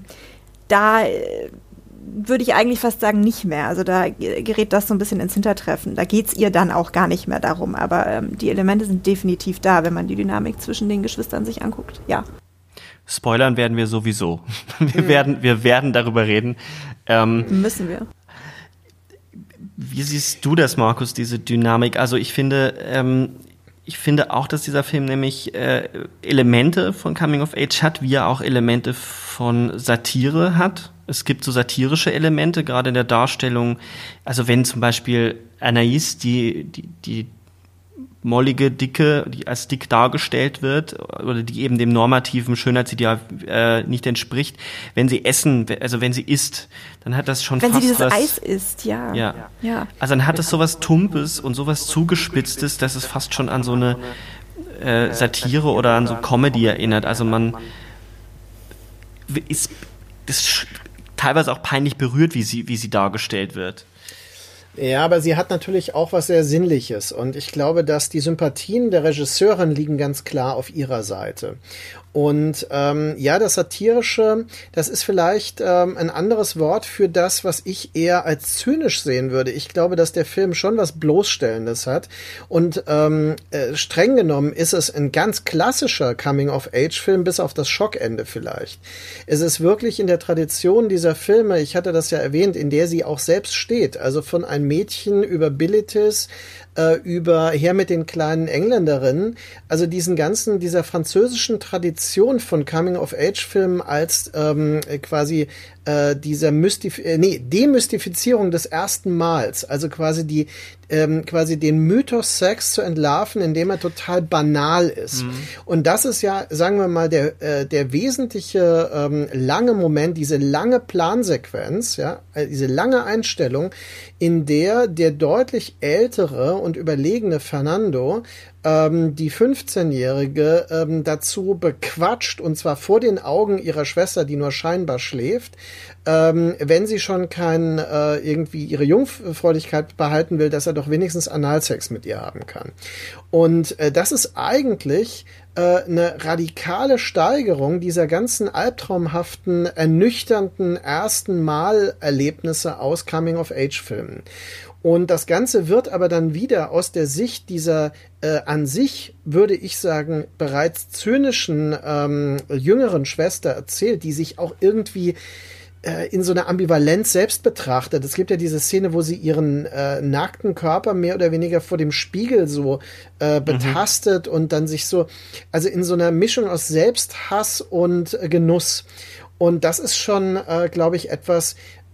da würde ich eigentlich fast sagen, nicht mehr. Also da gerät das so ein bisschen ins Hintertreffen. Da geht's ihr dann auch gar nicht mehr darum. Aber die Elemente sind definitiv da, wenn man die Dynamik zwischen den Geschwistern sich anguckt. Ja. Spoilern werden wir sowieso. Wir werden darüber reden. Müssen wir. Wie siehst du das, Markus, diese Dynamik? Also ich finde auch, dass dieser Film nämlich Elemente von Coming of Age hat, wie er auch Elemente von Satire hat. Es gibt so satirische Elemente, gerade in der Darstellung. Also wenn zum Beispiel Anais, die mollige Dicke, die als dick dargestellt wird, oder die eben dem normativen Schönheitsideal nicht entspricht, wenn sie isst, dann hat das schon wenn fast sie dieses was... Eis isst, ja. Also dann hat es sowas Tumpes und sowas Zugespitztes, dass es fast schon an so eine Satire oder an so Comedy erinnert. Also man ist teilweise auch peinlich berührt, wie sie dargestellt wird. Ja, aber sie hat natürlich auch was sehr Sinnliches und ich glaube, dass die Sympathien der Regisseurin liegen ganz klar auf ihrer Seite. Und das Satirische, das ist vielleicht ein anderes Wort für das, was ich eher als zynisch sehen würde. Ich glaube, dass der Film schon was Bloßstellendes hat und streng genommen ist es ein ganz klassischer Coming-of-Age-Film, bis auf das Schockende vielleicht. Es ist wirklich in der Tradition dieser Filme, ich hatte das ja erwähnt, in der sie auch selbst steht, also von einem Mädchen über Bilitis, über Her mit den kleinen Engländerinnen, also dieser französischen Tradition von Coming-of-Age-Filmen als quasi dieser Demystifizierung des ersten Mals, also quasi quasi den Mythos Sex zu entlarven, indem er total banal ist. Und das ist ja, sagen wir mal, der wesentliche lange Moment, diese lange Plansequenz, diese lange Einstellung, in der deutlich ältere und überlegene Fernando die 15-Jährige dazu bequatscht, und zwar vor den Augen ihrer Schwester, die nur scheinbar schläft, wenn sie schon irgendwie ihre Jungfräulichkeit behalten will, dass er doch wenigstens Analsex mit ihr haben kann. Und das ist eigentlich eine radikale Steigerung dieser ganzen albtraumhaften, ernüchternden ersten Mal-Erlebnisse aus Coming-of-Age-Filmen. Und das Ganze wird aber dann wieder aus der Sicht dieser an sich, würde ich sagen, bereits zynischen jüngeren Schwester erzählt, die sich auch irgendwie in so einer Ambivalenz selbst betrachtet. Es gibt ja diese Szene, wo sie ihren nackten Körper mehr oder weniger vor dem Spiegel so betastet und dann sich so, also in so einer Mischung aus Selbsthass und Genuss. Und das ist schon, glaube ich, etwas,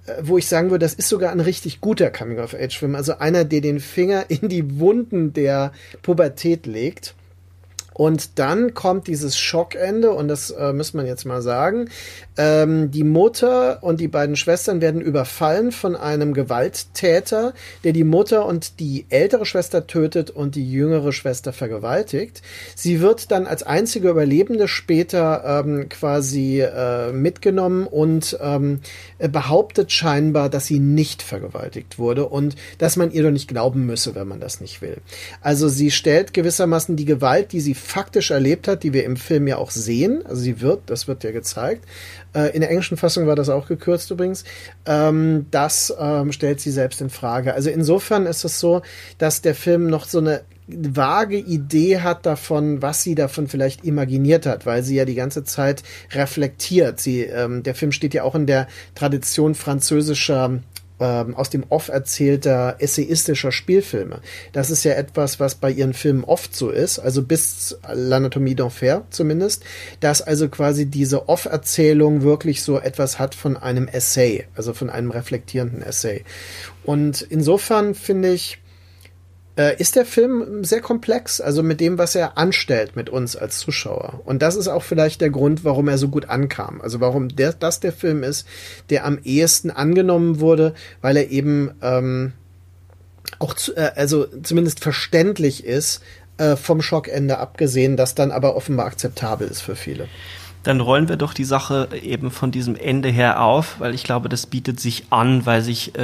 wo ich sagen würde, das ist sogar ein richtig guter Coming-of-Age-Film. Also einer, der den Finger in die Wunden der Pubertät legt. Und dann kommt dieses Schockende, und das muss man jetzt mal sagen. Die Mutter und die beiden Schwestern werden überfallen von einem Gewalttäter, der die Mutter und die ältere Schwester tötet und die jüngere Schwester vergewaltigt. Sie wird dann als einzige Überlebende später quasi mitgenommen und behauptet scheinbar, dass sie nicht vergewaltigt wurde und dass man ihr doch nicht glauben müsse, wenn man das nicht will. Also sie stellt gewissermaßen die Gewalt, die sie faktisch erlebt hat, die wir im Film ja auch sehen, also das wird ja gezeigt. In der englischen Fassung war das auch gekürzt übrigens. Das stellt sie selbst in Frage. Also insofern ist es so, dass der Film noch so eine vage Idee hat davon, was sie davon vielleicht imaginiert hat, weil sie ja die ganze Zeit reflektiert. Der Film steht ja auch in der Tradition französischer aus dem Off erzählter essayistischer Spielfilme. Das ist ja etwas, was bei ihren Filmen oft so ist, also bis L'Anatomie d'Enfer zumindest, dass also quasi diese Off-Erzählung wirklich so etwas hat von einem Essay, also von einem reflektierenden Essay. Und insofern finde ich, ist der Film sehr komplex, also mit dem, was er anstellt mit uns als Zuschauer. Und das ist auch vielleicht der Grund, warum er so gut ankam. Also warum das der Film ist, der am ehesten angenommen wurde, weil er eben auch also zumindest verständlich ist, vom Schockende abgesehen, das dann aber offenbar akzeptabel ist für viele. Dann rollen wir doch die Sache eben von diesem Ende her auf, weil ich glaube, das bietet sich an, weil sich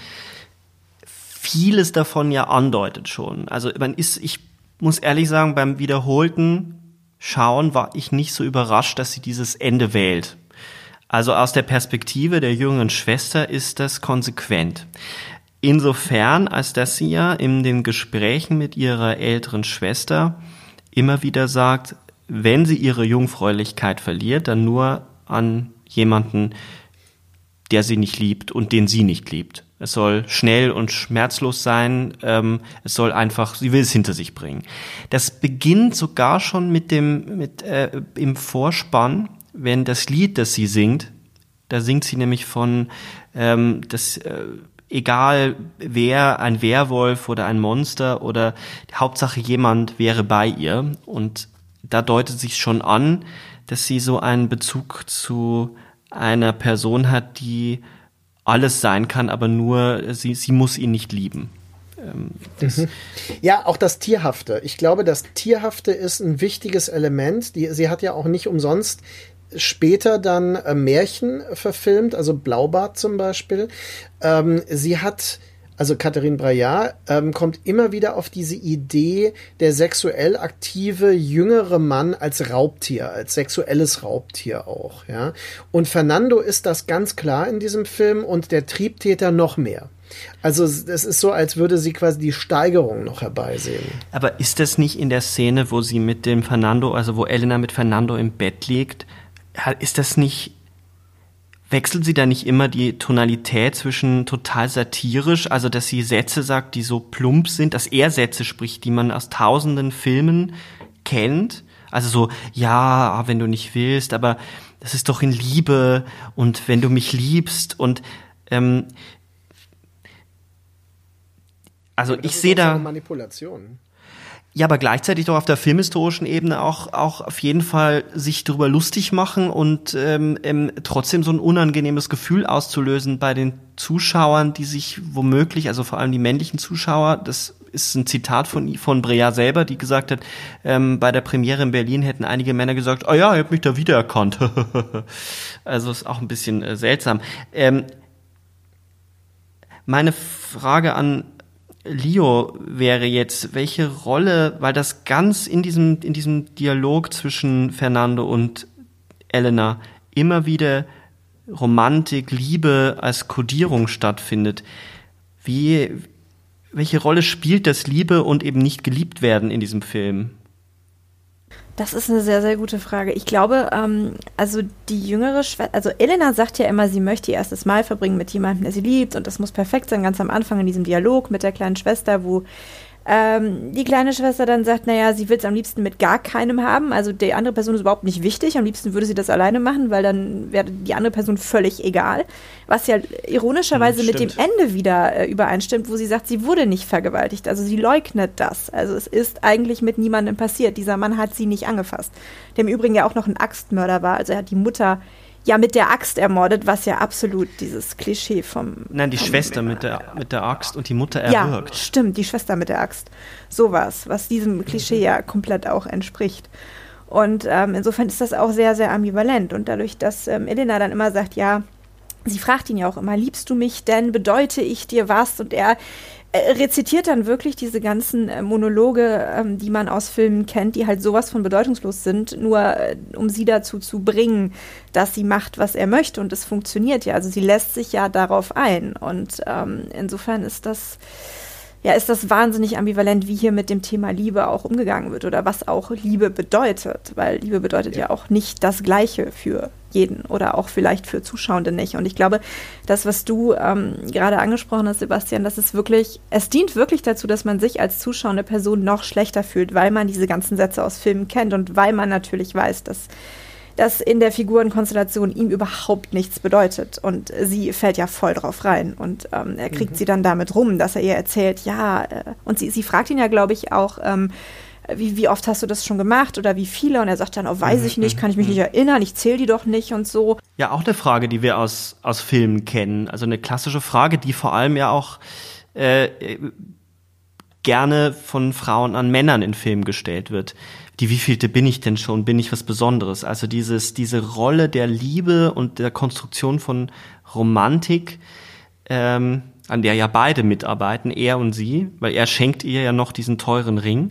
vieles davon ja andeutet schon. Also ich muss ehrlich sagen, beim wiederholten Schauen war ich nicht so überrascht, dass sie dieses Ende wählt. Also aus der Perspektive der jüngeren Schwester ist das konsequent. Insofern, als dass sie ja in den Gesprächen mit ihrer älteren Schwester immer wieder sagt, wenn sie ihre Jungfräulichkeit verliert, dann nur an jemanden, der sie nicht liebt und den sie nicht liebt. Es soll schnell und schmerzlos sein. Es soll einfach, sie will es hinter sich bringen. Das beginnt sogar schon im Vorspann, wenn das Lied, das sie singt, da singt sie nämlich von, egal wer, ein Werwolf oder ein Monster oder Hauptsache jemand wäre bei ihr. Und da deutet sich schon an, dass sie so einen Bezug zu einer Person hat, die alles sein kann, aber nur sie muss ihn nicht lieben. Ja, auch das Tierhafte. Ich glaube, das Tierhafte ist ein wichtiges Element. Sie hat ja auch nicht umsonst später dann Märchen verfilmt, also Blaubart zum Beispiel. Also Catherine Breillat kommt immer wieder auf diese Idee, der sexuell aktive jüngere Mann als Raubtier, als sexuelles Raubtier auch, ja. Und Fernando ist das ganz klar in diesem Film und der Triebtäter noch mehr. Also es ist so, als würde sie quasi die Steigerung noch herbeisehen. Aber ist das nicht in der Szene, wo sie mit dem Fernando, also wo Elena mit Fernando im Bett liegt, ist das nicht, wechselt sie da nicht immer die Tonalität zwischen total satirisch, also dass sie Sätze sagt, die so plump sind, dass er Sätze spricht, die man aus tausenden Filmen kennt, also so, ja, wenn du nicht willst, aber das ist doch in Liebe und wenn du mich liebst und also ich sehe da Manipulation. Ja, aber gleichzeitig doch auf der filmhistorischen Ebene auch auf jeden Fall sich darüber lustig machen und trotzdem so ein unangenehmes Gefühl auszulösen bei den Zuschauern, die sich womöglich, also vor allem die männlichen Zuschauer, das ist ein Zitat von Breillat selber, die gesagt hat, bei der Premiere in Berlin hätten einige Männer gesagt, oh ja, ihr habt mich da wiedererkannt. Also ist auch ein bisschen seltsam. Meine Frage an Leo wäre jetzt, welche Rolle, weil das ganz in diesem Dialog zwischen Fernando und Elena immer wieder Romantik, Liebe als Kodierung stattfindet. Welche Rolle spielt das Liebe und eben nicht geliebt werden in diesem Film? Das ist eine sehr, sehr gute Frage. Ich glaube, also die jüngere Schwester, also Elena sagt ja immer, sie möchte ihr erstes Mal verbringen mit jemandem, der sie liebt und das muss perfekt sein, ganz am Anfang in diesem Dialog mit der kleinen Schwester, wo Die kleine Schwester dann sagt, naja, sie will es am liebsten mit gar keinem haben. Also die andere Person ist überhaupt nicht wichtig. Am liebsten würde sie das alleine machen, weil dann wäre die andere Person völlig egal. Was ja ironischerweise mit dem Ende wieder übereinstimmt, wo sie sagt, sie wurde nicht vergewaltigt. Also sie leugnet das. Also es ist eigentlich mit niemandem passiert. Dieser Mann hat sie nicht angefasst. Der im Übrigen ja auch noch ein Axtmörder war. Also er hat die Mutter ja mit der Axt ermordet, was ja absolut dieses Klischee Nein, die Schwester mit der Axt und die Mutter erwürgt. Ja, stimmt, die Schwester mit der Axt. Sowas, was diesem Klischee ja komplett auch entspricht. Und insofern ist das auch sehr, sehr ambivalent. Und dadurch, dass Elena dann immer sagt, ja, sie fragt ihn ja auch immer, liebst du mich denn, bedeute ich dir was? Und er rezitiert dann wirklich diese ganzen Monologe, die man aus Filmen kennt, die halt sowas von bedeutungslos sind, nur um sie dazu zu bringen, dass sie macht, was er möchte. Und es funktioniert ja. Also sie lässt sich ja darauf ein. Und insofern ist das wahnsinnig ambivalent, wie hier mit dem Thema Liebe auch umgegangen wird oder was auch Liebe bedeutet. Weil Liebe bedeutet ja auch nicht das Gleiche für jeden oder auch vielleicht für Zuschauende nicht. Und ich glaube, das, was du gerade angesprochen hast, Sebastian, es dient wirklich dazu, dass man sich als zuschauende Person noch schlechter fühlt, weil man diese ganzen Sätze aus Filmen kennt und weil man natürlich weiß, dass das in der Figurenkonstellation ihm überhaupt nichts bedeutet. Und sie fällt ja voll drauf rein. Und er kriegt sie dann damit rum, dass er ihr erzählt, und sie fragt ihn ja, glaube ich, auch, wie oft hast du das schon gemacht oder wie viele? Und er sagt dann, weiß ich nicht, kann ich mich nicht erinnern, ich zähle die doch nicht und so. Ja, auch eine Frage, die wir aus Filmen kennen. Also eine klassische Frage, die vor allem ja auch gerne von Frauen an Männern in Filmen gestellt wird. Die wievielte bin ich denn schon? Bin ich was Besonderes? Also diese Rolle der Liebe und der Konstruktion von Romantik, an der ja beide mitarbeiten, er und sie, weil er schenkt ihr ja noch diesen teuren Ring,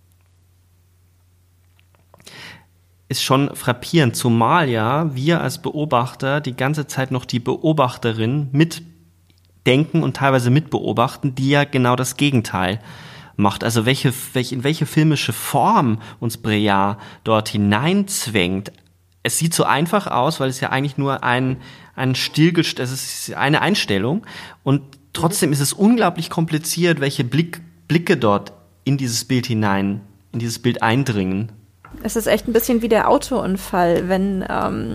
ist schon frappierend, zumal ja wir als Beobachter die ganze Zeit noch die Beobachterin mitdenken und teilweise mitbeobachten, die ja genau das Gegenteil macht. Also in welche filmische Form uns Breillat dort hineinzwängt. Es sieht so einfach aus, weil es ja eigentlich nur es ist eine Einstellung und trotzdem ist es unglaublich kompliziert, welche Blicke dort in dieses Bild eindringen. Es ist echt ein bisschen wie der Autounfall, wenn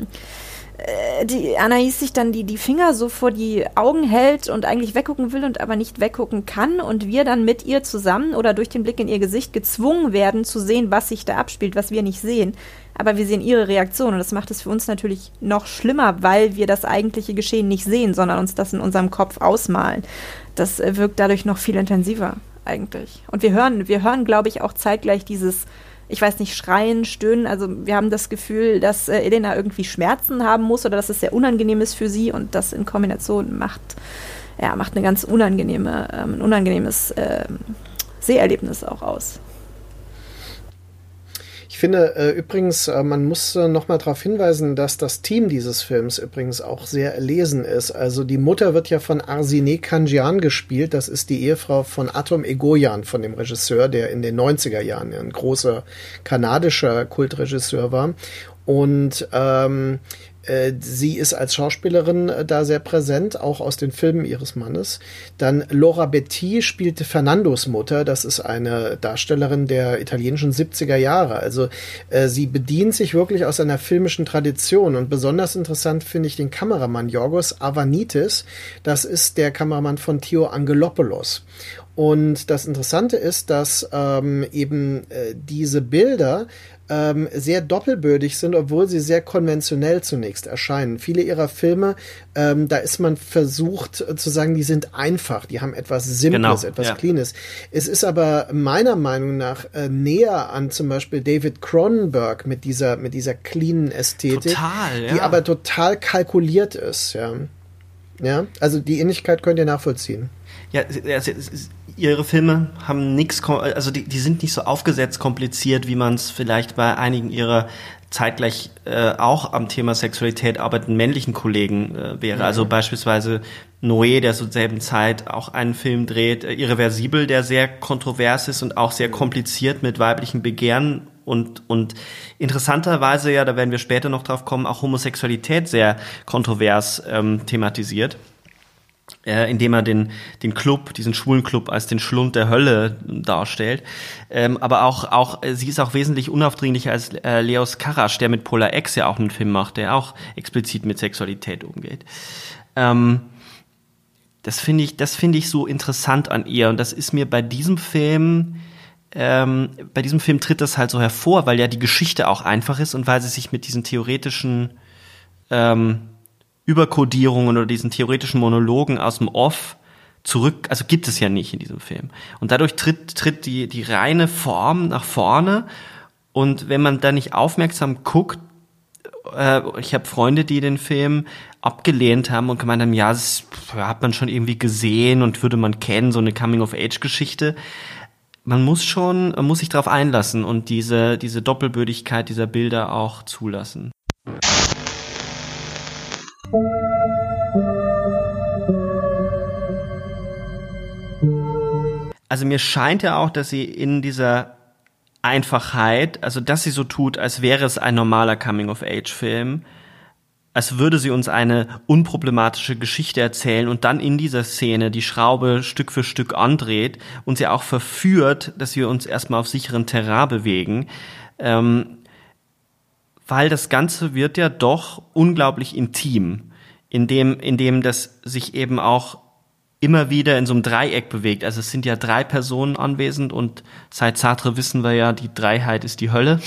die Anaïs sich dann die Finger so vor die Augen hält und eigentlich weggucken will und aber nicht weggucken kann und wir dann mit ihr zusammen oder durch den Blick in ihr Gesicht gezwungen werden zu sehen, was sich da abspielt, was wir nicht sehen. Aber wir sehen ihre Reaktion und das macht es für uns natürlich noch schlimmer, weil wir das eigentliche Geschehen nicht sehen, sondern uns das in unserem Kopf ausmalen. Das wirkt dadurch noch viel intensiver eigentlich. Und wir hören, glaube ich, auch zeitgleich dieses, ich weiß nicht, Schreien, Stöhnen. Also wir haben das Gefühl, dass Elena irgendwie Schmerzen haben muss oder dass es sehr unangenehm ist für sie und das in Kombination macht ein ganz unangenehmes Seherlebnis auch aus. Ich finde übrigens, man muss noch mal darauf hinweisen, dass das Team dieses Films übrigens auch sehr erlesen ist. Also die Mutter wird ja von Arsène Kanjian gespielt. Das ist die Ehefrau von Atom Egoyan, von dem Regisseur, der in den 90er Jahren ein großer kanadischer Kultregisseur war. Und sie ist als Schauspielerin da sehr präsent, auch aus den Filmen ihres Mannes. Dann Laura Betti spielte Fernandos Mutter. Das ist eine Darstellerin der italienischen 70er Jahre. Also sie bedient sich wirklich aus einer filmischen Tradition. Und besonders interessant finde ich den Kameramann Yorgos Avanitis. Das ist der Kameramann von Theo Angelopoulos. Und das Interessante ist, dass diese Bilder sehr doppelbödig sind, obwohl sie sehr konventionell zunächst erscheinen. Viele ihrer Filme, da ist man versucht zu sagen, die sind einfach, die haben etwas Simples, etwas Cleanes. Es ist aber meiner Meinung nach näher an zum Beispiel David Cronenberg mit dieser cleanen Ästhetik, die aber total kalkuliert ist. Ja, also die Ähnlichkeit könnt ihr nachvollziehen. Ja, ihre Filme haben nichts, also die sind nicht so aufgesetzt kompliziert, wie man es vielleicht bei einigen ihrer zeitgleich auch am Thema Sexualität arbeitenden männlichen Kollegen wäre. Also beispielsweise Noé, der zur selben Zeit auch einen Film dreht, Irreversibel, der sehr kontrovers ist und auch sehr kompliziert mit weiblichen Begehren und interessanterweise, ja, da werden wir später noch drauf kommen, auch Homosexualität sehr kontrovers thematisiert. indem er den Club, diesen schwulen Club als den Schlund der Hölle darstellt. Aber auch sie ist auch wesentlich unaufdringlicher als Leos Carax, der mit Polar X ja auch einen Film macht, der auch explizit mit Sexualität umgeht. Das finde ich so interessant an ihr. Und das ist mir bei diesem Film tritt das halt so hervor, weil ja die Geschichte auch einfach ist und weil sie sich mit diesen theoretischen Überkodierungen oder diesen theoretischen Monologen aus dem Off also gibt es ja nicht in diesem Film. Und dadurch tritt die reine Form nach vorne. Und wenn man da nicht aufmerksam guckt, ich habe Freunde, die den Film abgelehnt haben und gemeint haben, ja, das hat man schon irgendwie gesehen und würde man kennen, so eine Coming-of-Age-Geschichte. Man muss sich darauf einlassen und diese Doppelbödigkeit dieser Bilder auch zulassen. Also mir scheint ja auch, dass sie in dieser Einfachheit, also dass sie so tut, als wäre es ein normaler Coming-of-Age-Film, als würde sie uns eine unproblematische Geschichte erzählen und dann in dieser Szene die Schraube Stück für Stück andreht und sie auch verführt, dass wir uns erstmal auf sicheren Terrain bewegen, weil das Ganze wird ja doch unglaublich intim, indem das sich eben auch immer wieder in so einem Dreieck bewegt. Also es sind ja 3 Personen anwesend und seit Sartre wissen wir ja, die Dreiheit ist die Hölle.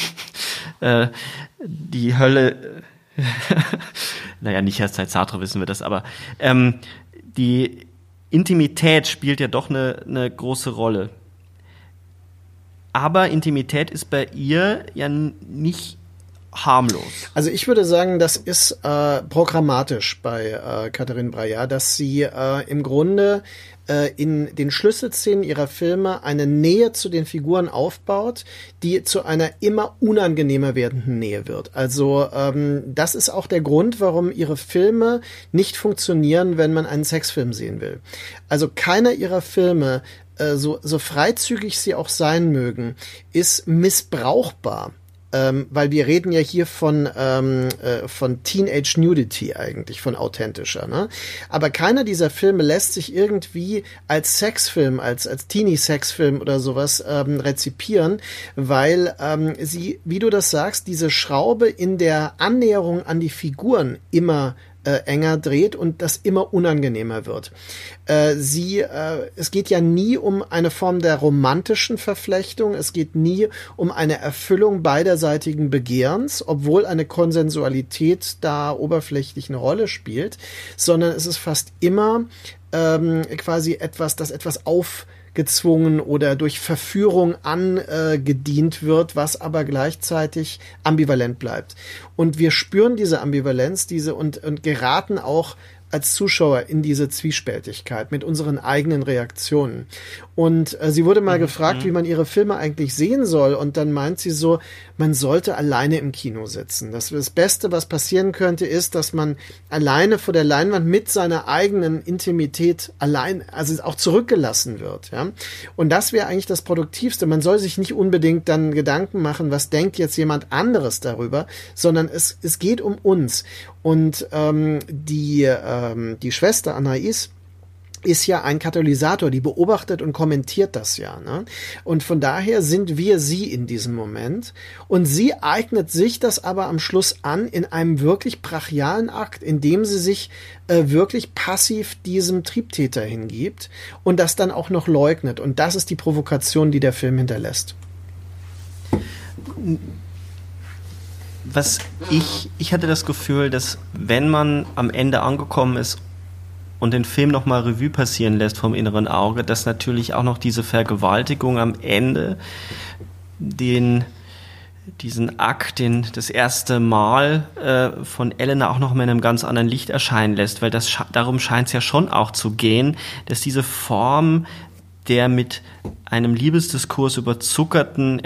Die Hölle, naja, nicht erst seit Sartre wissen wir das, aber die Intimität spielt ja doch eine große Rolle. Aber Intimität ist bei ihr ja nicht harmlos. Also ich würde sagen, das ist programmatisch bei Catherine Breillat, dass sie im Grunde in den Schlüsselszenen ihrer Filme eine Nähe zu den Figuren aufbaut, die zu einer immer unangenehmer werdenden Nähe wird. Also das ist auch der Grund, warum ihre Filme nicht funktionieren, wenn man einen Sexfilm sehen will. Also keiner ihrer Filme, so freizügig sie auch sein mögen, ist missbrauchbar. Weil wir reden ja hier von Teenage Nudity eigentlich, von authentischer, ne? Aber keiner dieser Filme lässt sich irgendwie als Sexfilm, als Teenie-Sexfilm oder sowas rezipieren, weil sie, wie du das sagst, diese Schraube in der Annäherung an die Figuren immer enger dreht und das immer unangenehmer wird. Es geht ja nie um eine Form der romantischen Verflechtung, es geht nie um eine Erfüllung beiderseitigen Begehrens, obwohl eine Konsensualität da oberflächlich eine Rolle spielt, sondern es ist fast immer quasi etwas aufgezwungen oder durch Verführung angedient wird, was aber gleichzeitig ambivalent bleibt. Und wir spüren diese Ambivalenz, und geraten auch als Zuschauer in diese Zwiespältigkeit mit unseren eigenen Reaktionen. Und sie wurde mal gefragt, wie man ihre Filme eigentlich sehen soll. Und dann meint sie so, man sollte alleine im Kino sitzen. Das Beste, was passieren könnte, ist, dass man alleine vor der Leinwand mit seiner eigenen Intimität also auch zurückgelassen wird. Ja? Und das wäre eigentlich das Produktivste. Man soll sich nicht unbedingt dann Gedanken machen, was denkt jetzt jemand anderes darüber, sondern es geht um uns. Und die Schwester Anais ist ja ein Katalysator, die beobachtet und kommentiert das ja, ne? Und von daher sind wir sie in diesem Moment. Und sie eignet sich das aber am Schluss an in einem wirklich brachialen Akt, in dem sie sich wirklich passiv diesem Triebtäter hingibt und das dann auch noch leugnet. Und das ist die Provokation, die der Film hinterlässt. Ich hatte das Gefühl, dass wenn man am Ende angekommen ist und den Film nochmal Revue passieren lässt vom inneren Auge, dass natürlich auch noch diese Vergewaltigung am Ende diesen Akt, das erste Mal von Elena auch noch mal in einem ganz anderen Licht erscheinen lässt, weil darum scheint es ja schon auch zu gehen, dass diese Form der mit einem Liebesdiskurs überzuckerten,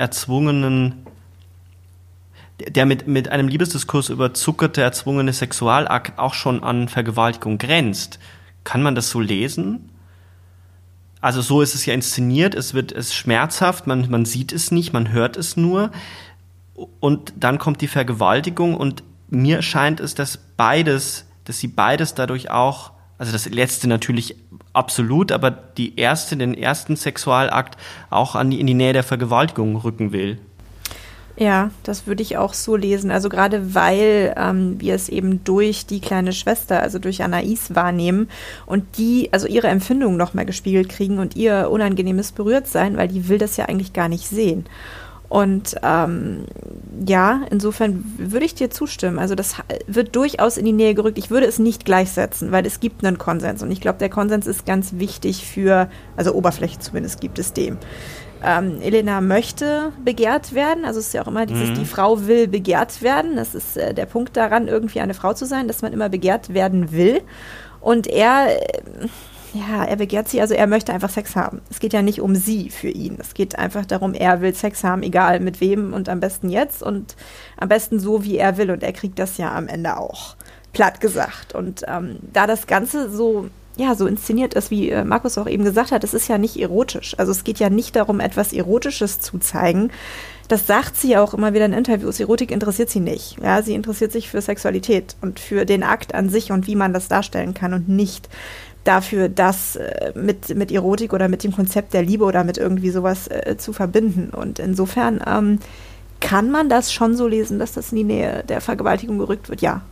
mit einem Liebesdiskurs überzuckerte, erzwungene Sexualakt auch schon an Vergewaltigung grenzt. Kann man das so lesen? Also so ist es ja inszeniert, es ist schmerzhaft, man sieht es nicht, man hört es nur und dann kommt die Vergewaltigung und mir scheint es, dass sie beides dadurch auch Also das letzte natürlich absolut, aber den ersten Sexualakt auch in die Nähe der Vergewaltigung rücken will. Ja, das würde ich auch so lesen. Also gerade weil wir es eben durch die kleine Schwester, also durch Anais wahrnehmen und die, also ihre Empfindungen nochmal gespiegelt kriegen und ihr unangenehmes Berührtsein, weil die will das ja eigentlich gar nicht sehen. Und ja, insofern würde ich dir zustimmen. Also das wird durchaus in die Nähe gerückt. Ich würde es nicht gleichsetzen, weil es gibt einen Konsens. Und ich glaube, der Konsens ist ganz wichtig also Oberfläche zumindest gibt es dem. Elena möchte begehrt werden, also es ist ja auch immer die Frau will begehrt werden, das ist der Punkt daran, irgendwie eine Frau zu sein, dass man immer begehrt werden will und er begehrt sie, also er möchte einfach Sex haben. Es geht ja nicht um sie für ihn, es geht einfach darum, er will Sex haben, egal mit wem und am besten jetzt und am besten so, wie er will und er kriegt das ja am Ende auch, platt gesagt und da das Ganze so inszeniert ist, wie Markus auch eben gesagt hat, es ist ja nicht erotisch. Also es geht ja nicht darum, etwas Erotisches zu zeigen. Das sagt sie ja auch immer wieder in Interviews. Erotik interessiert sie nicht. Ja, sie interessiert sich für Sexualität und für den Akt an sich und wie man das darstellen kann und nicht dafür, das mit Erotik oder mit dem Konzept der Liebe oder mit irgendwie sowas zu verbinden. Und insofern kann man das schon so lesen, dass das in die Nähe der Vergewaltigung gerückt wird, ja.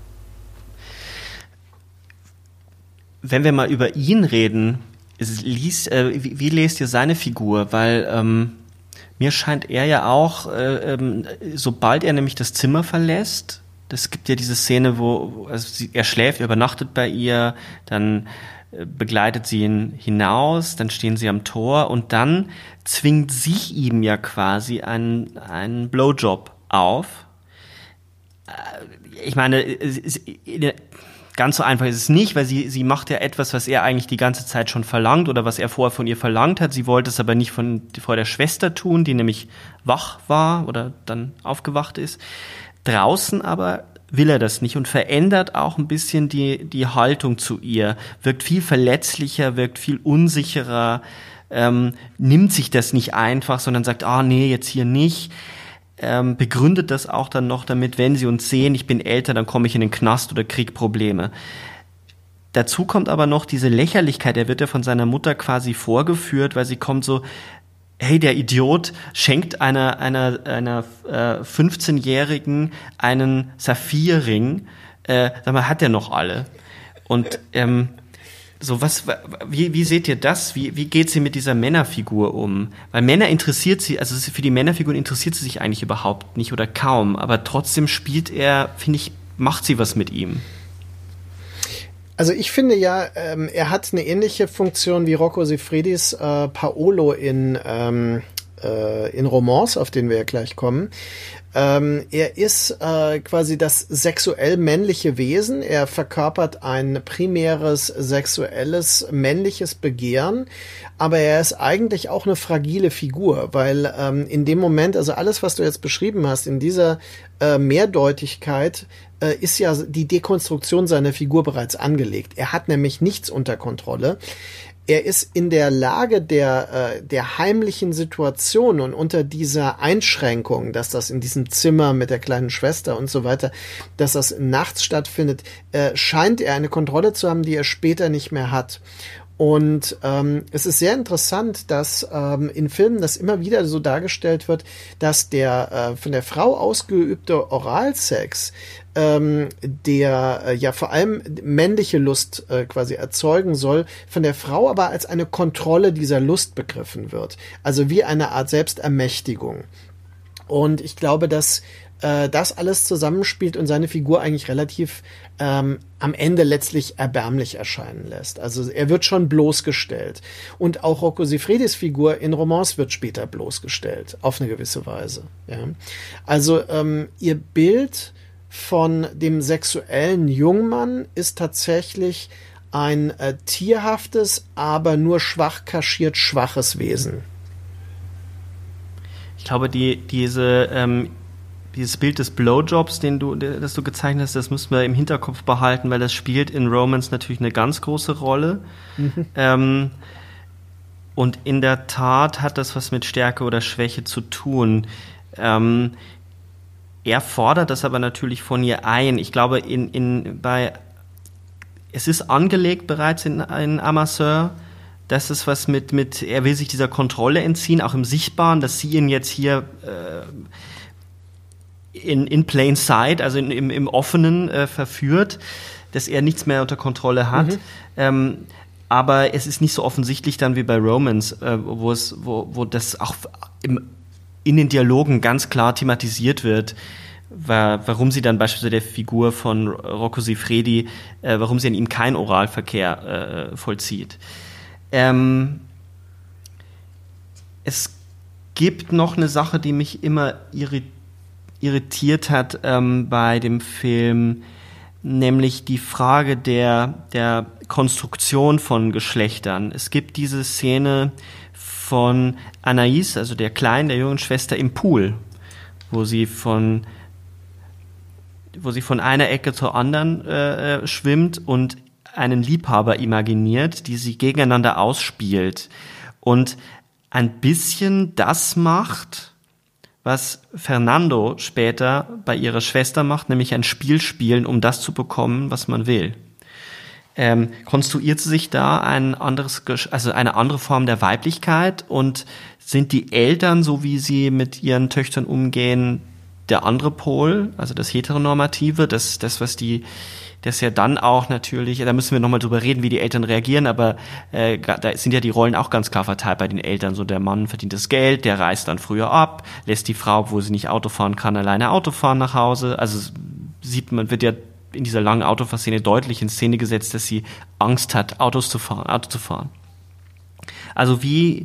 Wenn wir mal über ihn reden, wie lest ihr seine Figur? Weil mir scheint er ja auch, sobald er nämlich das Zimmer verlässt, es gibt ja diese Szene, wo er schläft, er übernachtet bei ihr, dann begleitet sie ihn hinaus, dann stehen sie am Tor und dann zwingt sie ihm ja quasi einen Blowjob auf. Ich meine, ganz so einfach ist es nicht, weil sie macht ja etwas, was er eigentlich die ganze Zeit schon verlangt oder was er vorher von ihr verlangt hat. Sie wollte es aber nicht vor der Schwester tun, die nämlich wach war oder dann aufgewacht ist. Draußen aber will er das nicht und verändert auch ein bisschen die Haltung zu ihr. Wirkt viel verletzlicher, wirkt viel unsicherer, nimmt sich das nicht einfach, sondern sagt, nee, jetzt hier nicht. Begründet das auch dann noch damit, wenn sie uns sehen, ich bin älter, dann komme ich in den Knast oder krieg Probleme. Dazu kommt aber noch diese Lächerlichkeit, er wird ja von seiner Mutter quasi vorgeführt, weil sie kommt so, hey, der Idiot schenkt einer 15-Jährigen einen Saphirring, sag mal, hat der noch alle? Und wie seht ihr das? Wie geht sie mit dieser Männerfigur um? Weil Männer interessiert sie, also für die Männerfiguren interessiert sie sich eigentlich überhaupt nicht oder kaum, aber trotzdem macht sie was mit ihm. Also ich finde ja, er hat eine ähnliche Funktion wie Rocco Siffredis Paolo in Romance, auf den wir ja gleich kommen. Er ist quasi das sexuell männliche Wesen. Er verkörpert ein primäres sexuelles männliches Begehren, aber er ist eigentlich auch eine fragile Figur, weil in dem Moment, also alles, was du jetzt beschrieben hast, in dieser Mehrdeutigkeit ist ja die Dekonstruktion seiner Figur bereits angelegt. Er hat nämlich nichts unter Kontrolle. Er ist in der Lage der heimlichen Situation und unter dieser Einschränkung, dass das in diesem Zimmer mit der kleinen Schwester und so weiter, dass das nachts stattfindet, scheint er eine Kontrolle zu haben, die er später nicht mehr hat. Und es ist sehr interessant, dass in Filmen das immer wieder so dargestellt wird, dass der von der Frau ausgeübte Oralsex, der ja vor allem männliche Lust quasi erzeugen soll, von der Frau aber als eine Kontrolle dieser Lust begriffen wird. Also wie eine Art Selbstermächtigung. Und ich glaube, dass das alles zusammenspielt und seine Figur eigentlich relativ am Ende letztlich erbärmlich erscheinen lässt. Also er wird schon bloßgestellt. Und auch Rocco Siffredis Figur in Romance wird später bloßgestellt, auf eine gewisse Weise. Ja. Also ihr Bild von dem sexuellen Jungmann ist tatsächlich ein tierhaftes, aber nur schwach kaschiert schwaches Wesen. Ich glaube, dieses Bild des Blowjobs, das du gezeichnet hast, das müssen wir im Hinterkopf behalten, weil das spielt in Romance natürlich eine ganz große Rolle. Mhm. Und in der Tat hat das was mit Stärke oder Schwäche zu tun. Er fordert das aber natürlich von ihr ein. Ich glaube, es ist angelegt bereits in Amasseur. Das ist was mit er will sich dieser Kontrolle entziehen, auch im Sichtbaren, dass sie ihn jetzt hier in plain sight, also im Offenen verführt, dass er nichts mehr unter Kontrolle hat. Aber es ist nicht so offensichtlich dann wie bei Romance, wo das auch in den Dialogen ganz klar thematisiert wird, warum sie dann beispielsweise der Figur von Rocco Siffredi, warum sie an ihm keinen Oralverkehr vollzieht. Es gibt noch eine Sache, die mich immer irritiert hat bei dem Film, nämlich die Frage der Konstruktion von Geschlechtern. Es gibt diese Szene von Anaïs, also der jungen Schwester im Pool, wo sie von einer Ecke zur anderen schwimmt und einen Liebhaber imaginiert, die sie gegeneinander ausspielt und ein bisschen das macht, was Fernando später bei ihrer Schwester macht, nämlich ein Spiel spielen, um das zu bekommen, was man will. Konstruiert sie sich da eine andere Form der Weiblichkeit und sind die Eltern, so wie sie mit ihren Töchtern umgehen, der andere Pol, also das Heteronormative, das ja dann auch natürlich, da müssen wir nochmal drüber reden, wie die Eltern reagieren, aber da sind ja die Rollen auch ganz klar verteilt bei den Eltern. So, der Mann verdient das Geld, der reist dann früher ab, lässt die Frau, obwohl sie nicht Auto fahren kann, alleine Auto fahren nach Hause. Also wird ja in dieser langen Autofahrszene deutlich in Szene gesetzt, dass sie Angst hat, Auto zu fahren. Also wie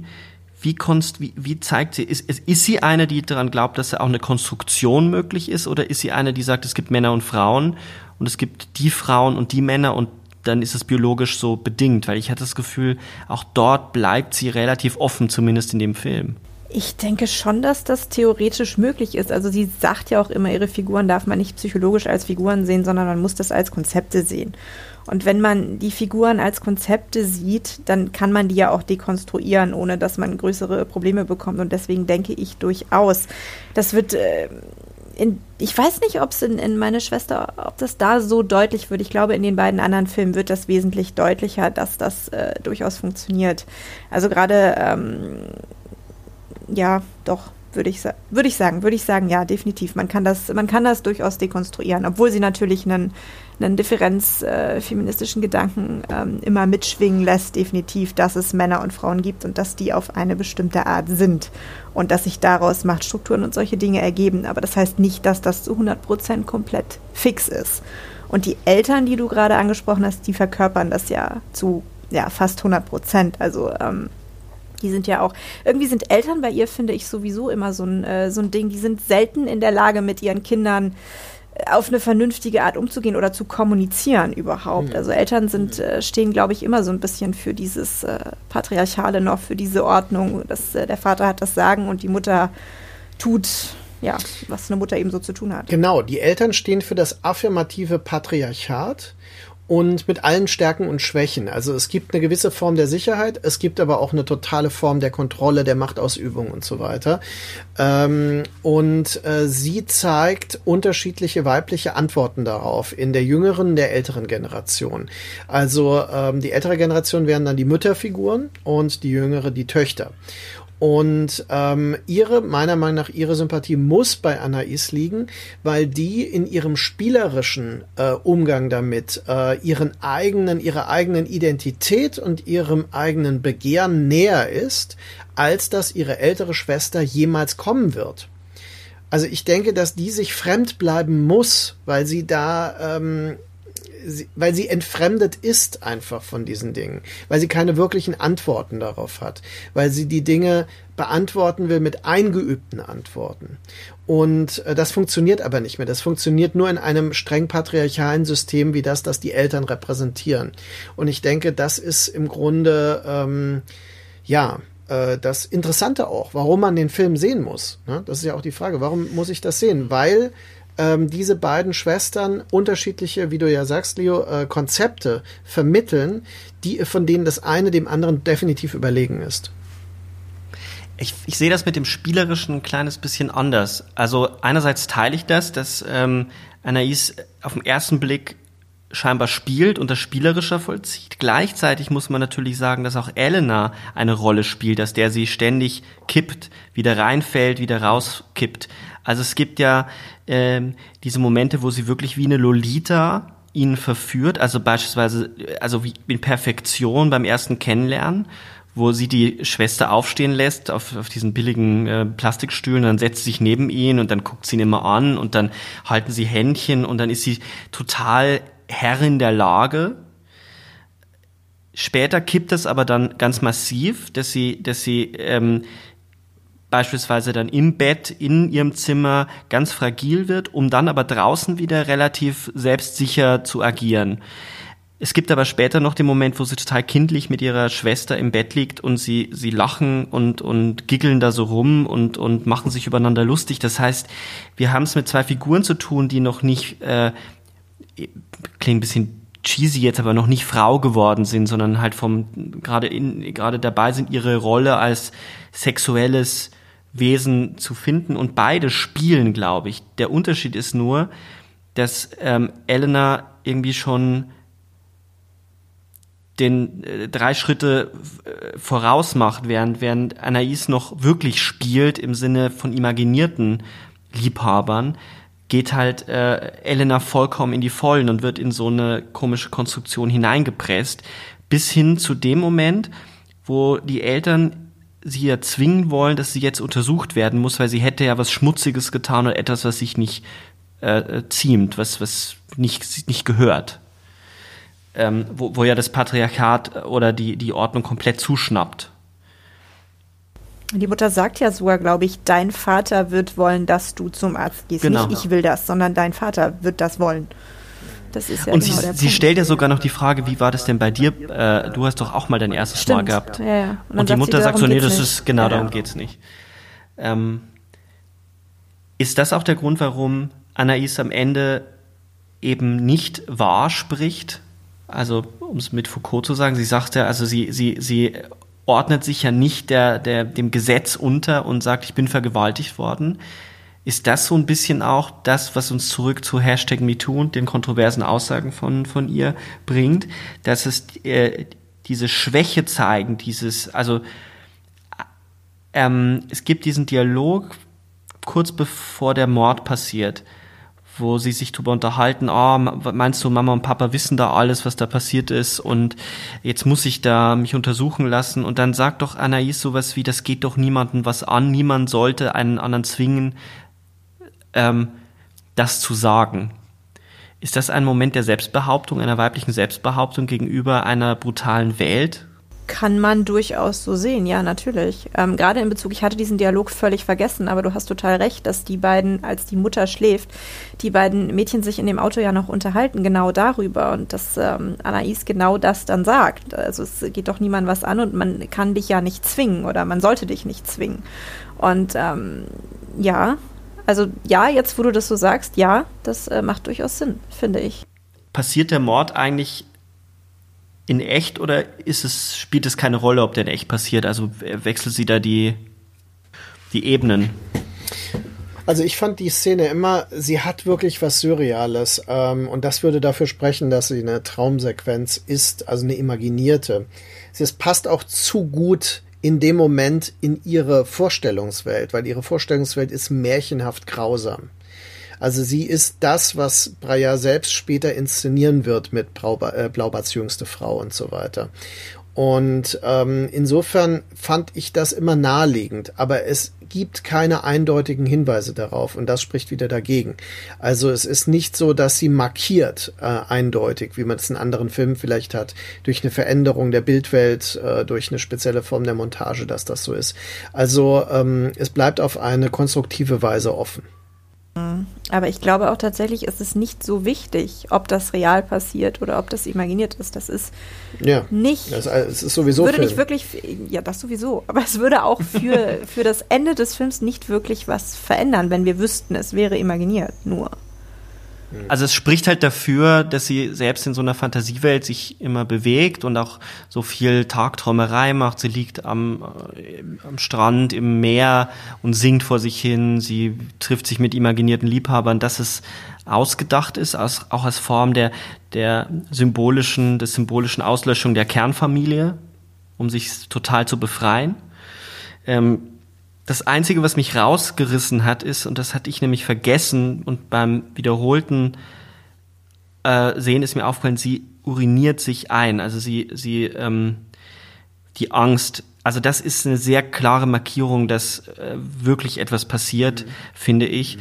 zeigt sie, ist sie eine, die daran glaubt, dass auch eine Konstruktion möglich ist, oder ist sie eine, die sagt, es gibt Männer und Frauen und es gibt die Frauen und die Männer und dann ist es biologisch so bedingt? Weil ich hatte das Gefühl, auch dort bleibt sie relativ offen, zumindest in dem Film. Ich denke schon, dass das theoretisch möglich ist. Also sie sagt ja auch immer, ihre Figuren darf man nicht psychologisch als Figuren sehen, sondern man muss das als Konzepte sehen. Und wenn man die Figuren als Konzepte sieht, dann kann man die ja auch dekonstruieren, ohne dass man größere Probleme bekommt. Und deswegen denke ich durchaus, das wird ich weiß nicht, ob es in meine Schwester, ob das da so deutlich wird. Ich glaube, in den beiden anderen Filmen wird das wesentlich deutlicher, dass das durchaus funktioniert. Also gerade ja, doch, würde ich sagen, ja, definitiv. Man kann das durchaus dekonstruieren, obwohl sie natürlich einen feministischen Gedanken immer mitschwingen lässt, definitiv, dass es Männer und Frauen gibt und dass die auf eine bestimmte Art sind und dass sich daraus Machtstrukturen und solche Dinge ergeben. Aber das heißt nicht, dass das zu 100% komplett fix ist. Und die Eltern, die du gerade angesprochen hast, die verkörpern das ja zu fast 100%. Also die sind ja auch, irgendwie sind Eltern bei ihr, finde ich, sowieso immer so ein Ding, die sind selten in der Lage, mit ihren Kindern auf eine vernünftige Art umzugehen oder zu kommunizieren überhaupt. Also Eltern stehen, glaube ich, immer so ein bisschen für dieses Patriarchale noch, für diese Ordnung, dass der Vater hat das Sagen und die Mutter tut, ja, was eine Mutter eben so zu tun hat. Genau, die Eltern stehen für das affirmative Patriarchat und mit allen Stärken und Schwächen. Also es gibt eine gewisse Form der Sicherheit, es gibt aber auch eine totale Form der Kontrolle, der Machtausübung und so weiter. Sie zeigt unterschiedliche weibliche Antworten darauf in der jüngeren, der älteren Generation. Also die ältere Generation wären dann die Mütterfiguren und die jüngere die Töchter. Und meiner Meinung nach, ihre Sympathie muss bei Anaïs liegen, weil die in ihrem spielerischen Umgang damit ihrer eigenen Identität und ihrem eigenen Begehren näher ist, als das ihre ältere Schwester jemals kommen wird. Also ich denke, dass die sich fremd bleiben muss, weil sie entfremdet ist einfach von diesen Dingen, weil sie keine wirklichen Antworten darauf hat, weil sie die Dinge beantworten will mit eingeübten Antworten. Und das funktioniert aber nicht mehr. Das funktioniert nur in einem streng patriarchalen System wie das die Eltern repräsentieren. Und ich denke, das ist im Grunde, das Interessante auch, warum man den Film sehen muss. Ne? Das ist ja auch die Frage, warum muss ich das sehen? Weil diese beiden Schwestern unterschiedliche, wie du ja sagst, Leo, Konzepte vermitteln, von denen das eine dem anderen definitiv überlegen ist. Ich sehe das mit dem Spielerischen ein kleines bisschen anders. Also einerseits teile ich das, dass Anaïs auf den ersten Blick scheinbar spielt und das spielerischer vollzieht. Gleichzeitig muss man natürlich sagen, dass auch Elena eine Rolle spielt, dass der sie ständig kippt, wieder reinfällt, wieder rauskippt. Also es gibt ja diese Momente, wo sie wirklich wie eine Lolita ihn verführt, also beispielsweise, also wie in Perfektion beim ersten Kennenlernen, wo sie die Schwester aufstehen lässt auf diesen billigen Plastikstühlen, dann setzt sie sich neben ihn und dann guckt sie ihn immer an und dann halten sie Händchen und dann ist sie total Herrin der Lage. Später kippt es aber dann ganz massiv, dass sie beispielsweise dann im Bett in ihrem Zimmer ganz fragil wird, um dann aber draußen wieder relativ selbstsicher zu agieren. Es gibt aber später noch den Moment, wo sie total kindlich mit ihrer Schwester im Bett liegt und sie lachen und giggeln da so rum und machen sich übereinander lustig. Das heißt, wir haben es mit zwei Figuren zu tun, die noch nicht, klingt ein bisschen cheesy jetzt, aber noch nicht Frau geworden sind, sondern halt gerade dabei sind, ihre Rolle als sexuelles Wesen zu finden, und beide spielen, glaube ich. Der Unterschied ist nur, dass Elena irgendwie schon den 3 Schritte voraus macht, während Anais noch wirklich spielt im Sinne von imaginierten Liebhabern, geht halt Elena vollkommen in die Vollen und wird in so eine komische Konstruktion hineingepresst, bis hin zu dem Moment, wo die Eltern sie ja zwingen wollen, dass sie jetzt untersucht werden muss, weil sie hätte ja was Schmutziges getan oder etwas, was sich nicht ziemt, was nicht gehört. Wo ja das Patriarchat oder die Ordnung komplett zuschnappt. Die Mutter sagt ja sogar, glaube ich, dein Vater wird wollen, dass du zum Arzt gehst. Genau. Nicht ich will das, sondern dein Vater wird das wollen. Das ist ja und genau der sie Punkt. stellt ja sogar noch die Frage, wie war das denn bei dir? Du hast doch auch mal dein erstes Mal gehabt. Ja. Und die Mutter sagt so, nee, das ist, genau, ja. Darum geht's nicht. Ist das auch der Grund, warum Anais am Ende eben nicht wahr spricht? Also, um es mit Foucault zu sagen, sie sagt ja, also sie ordnet sich ja nicht dem Gesetz unter und sagt, ich bin vergewaltigt worden. Ist das so ein bisschen auch das, was uns zurück zu #MeToo und den kontroversen Aussagen von ihr bringt, dass es diese Schwäche zeigen, es gibt diesen Dialog kurz bevor der Mord passiert, wo sie sich darüber unterhalten, meinst du, Mama und Papa wissen da alles, was da passiert ist, und jetzt muss ich da mich untersuchen lassen, und dann sagt doch Anais sowas wie, das geht doch niemandem was an, niemand sollte einen anderen zwingen, das zu sagen. Ist das ein Moment der Selbstbehauptung, einer weiblichen Selbstbehauptung gegenüber einer brutalen Welt? Kann man durchaus so sehen, ja, natürlich. Gerade in Bezug, ich hatte diesen Dialog völlig vergessen, aber du hast total recht, dass die beiden, als die Mutter schläft, die beiden Mädchen sich in dem Auto ja noch unterhalten, genau darüber, und dass Anais genau das dann sagt. Also es geht doch niemand was an und man kann dich ja nicht zwingen oder man sollte dich nicht zwingen. Und jetzt, wo du das so sagst, ja, das macht durchaus Sinn, finde ich. Passiert der Mord eigentlich in echt oder spielt es keine Rolle, ob der in echt passiert? Also wechselt sie da die Ebenen? Also ich fand die Szene immer, sie hat wirklich was Surreales, und das würde dafür sprechen, dass sie eine Traumsequenz ist, also eine imaginierte. Es passt auch zu gut in dem Moment in ihre Vorstellungswelt, weil ihre Vorstellungswelt ist märchenhaft grausam. Also sie ist das, was Braillard selbst später inszenieren wird mit Blaubarts jüngste Frau und so weiter. Und insofern fand ich das immer naheliegend, aber es gibt keine eindeutigen Hinweise darauf, und das spricht wieder dagegen. Also es ist nicht so, dass sie markiert eindeutig, wie man es in anderen Filmen vielleicht hat, durch eine Veränderung der Bildwelt, durch eine spezielle Form der Montage, dass das so ist. Also es bleibt auf eine konstruktive Weise offen. Aber ich glaube auch tatsächlich, ist es nicht so wichtig, ob das real passiert oder ob das imaginiert ist. Das ist nicht. Es ist sowieso würde Film. Nicht wirklich, ja, das sowieso. Aber es würde auch für das Ende des Films nicht wirklich was verändern, wenn wir wüssten, es wäre imaginiert. Nur. Also es spricht halt dafür, dass sie selbst in so einer Fantasiewelt sich immer bewegt und auch so viel Tagträumerei macht. Sie liegt am Strand, im Meer und singt vor sich hin. Sie trifft sich mit imaginierten Liebhabern, dass es ausgedacht ist, auch als Form des symbolischen Auslöschung der Kernfamilie, um sich total zu befreien. Das Einzige, was mich rausgerissen hat, ist, und das hatte ich nämlich vergessen und beim wiederholten Sehen ist mir aufgefallen, sie uriniert sich ein. Also die Angst, also das ist eine sehr klare Markierung, dass wirklich etwas passiert, finde ich.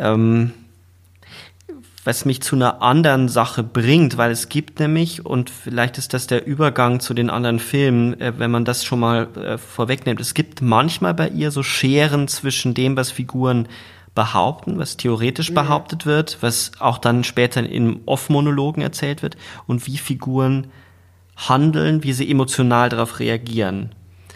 Was mich zu einer anderen Sache bringt, weil es gibt nämlich, und vielleicht ist das der Übergang zu den anderen Filmen, wenn man das schon mal vorwegnimmt, es gibt manchmal bei ihr so Scheren zwischen dem, was Figuren behaupten, was theoretisch behauptet wird, was auch dann später in Off-Monologen erzählt wird, und wie Figuren handeln, wie sie emotional darauf reagieren.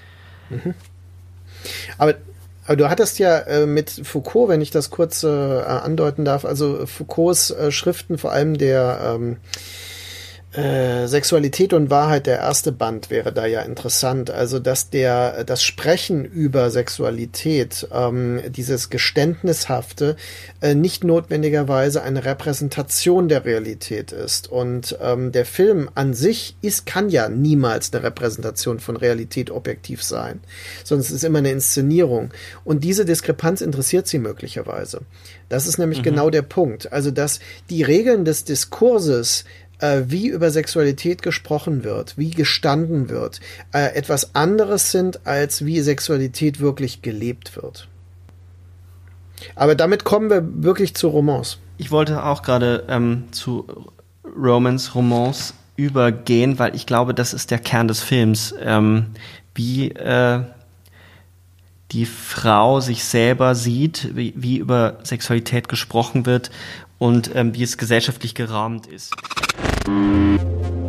Aber du hattest ja mit Foucault, wenn ich das kurz andeuten darf, also Foucaults Schriften, vor allem der Sexualität und Wahrheit, der erste Band wäre da ja interessant. Also dass das Sprechen über Sexualität, dieses Geständnishafte, nicht notwendigerweise eine Repräsentation der Realität ist. Und der Film an sich kann ja niemals eine Repräsentation von Realität objektiv sein, sondern es ist immer eine Inszenierung. Und diese Diskrepanz interessiert sie möglicherweise. Das ist nämlich genau der Punkt. Also dass die Regeln des Diskurses, wie über Sexualität gesprochen wird, wie gestanden wird, etwas anderes sind, als wie Sexualität wirklich gelebt wird. Aber damit kommen wir wirklich zu Romance. Ich wollte auch gerade zu Romance übergehen, weil ich glaube, das ist der Kern des Films, wie die Frau sich selber sieht, wie über Sexualität gesprochen wird und wie es gesellschaftlich gerahmt ist.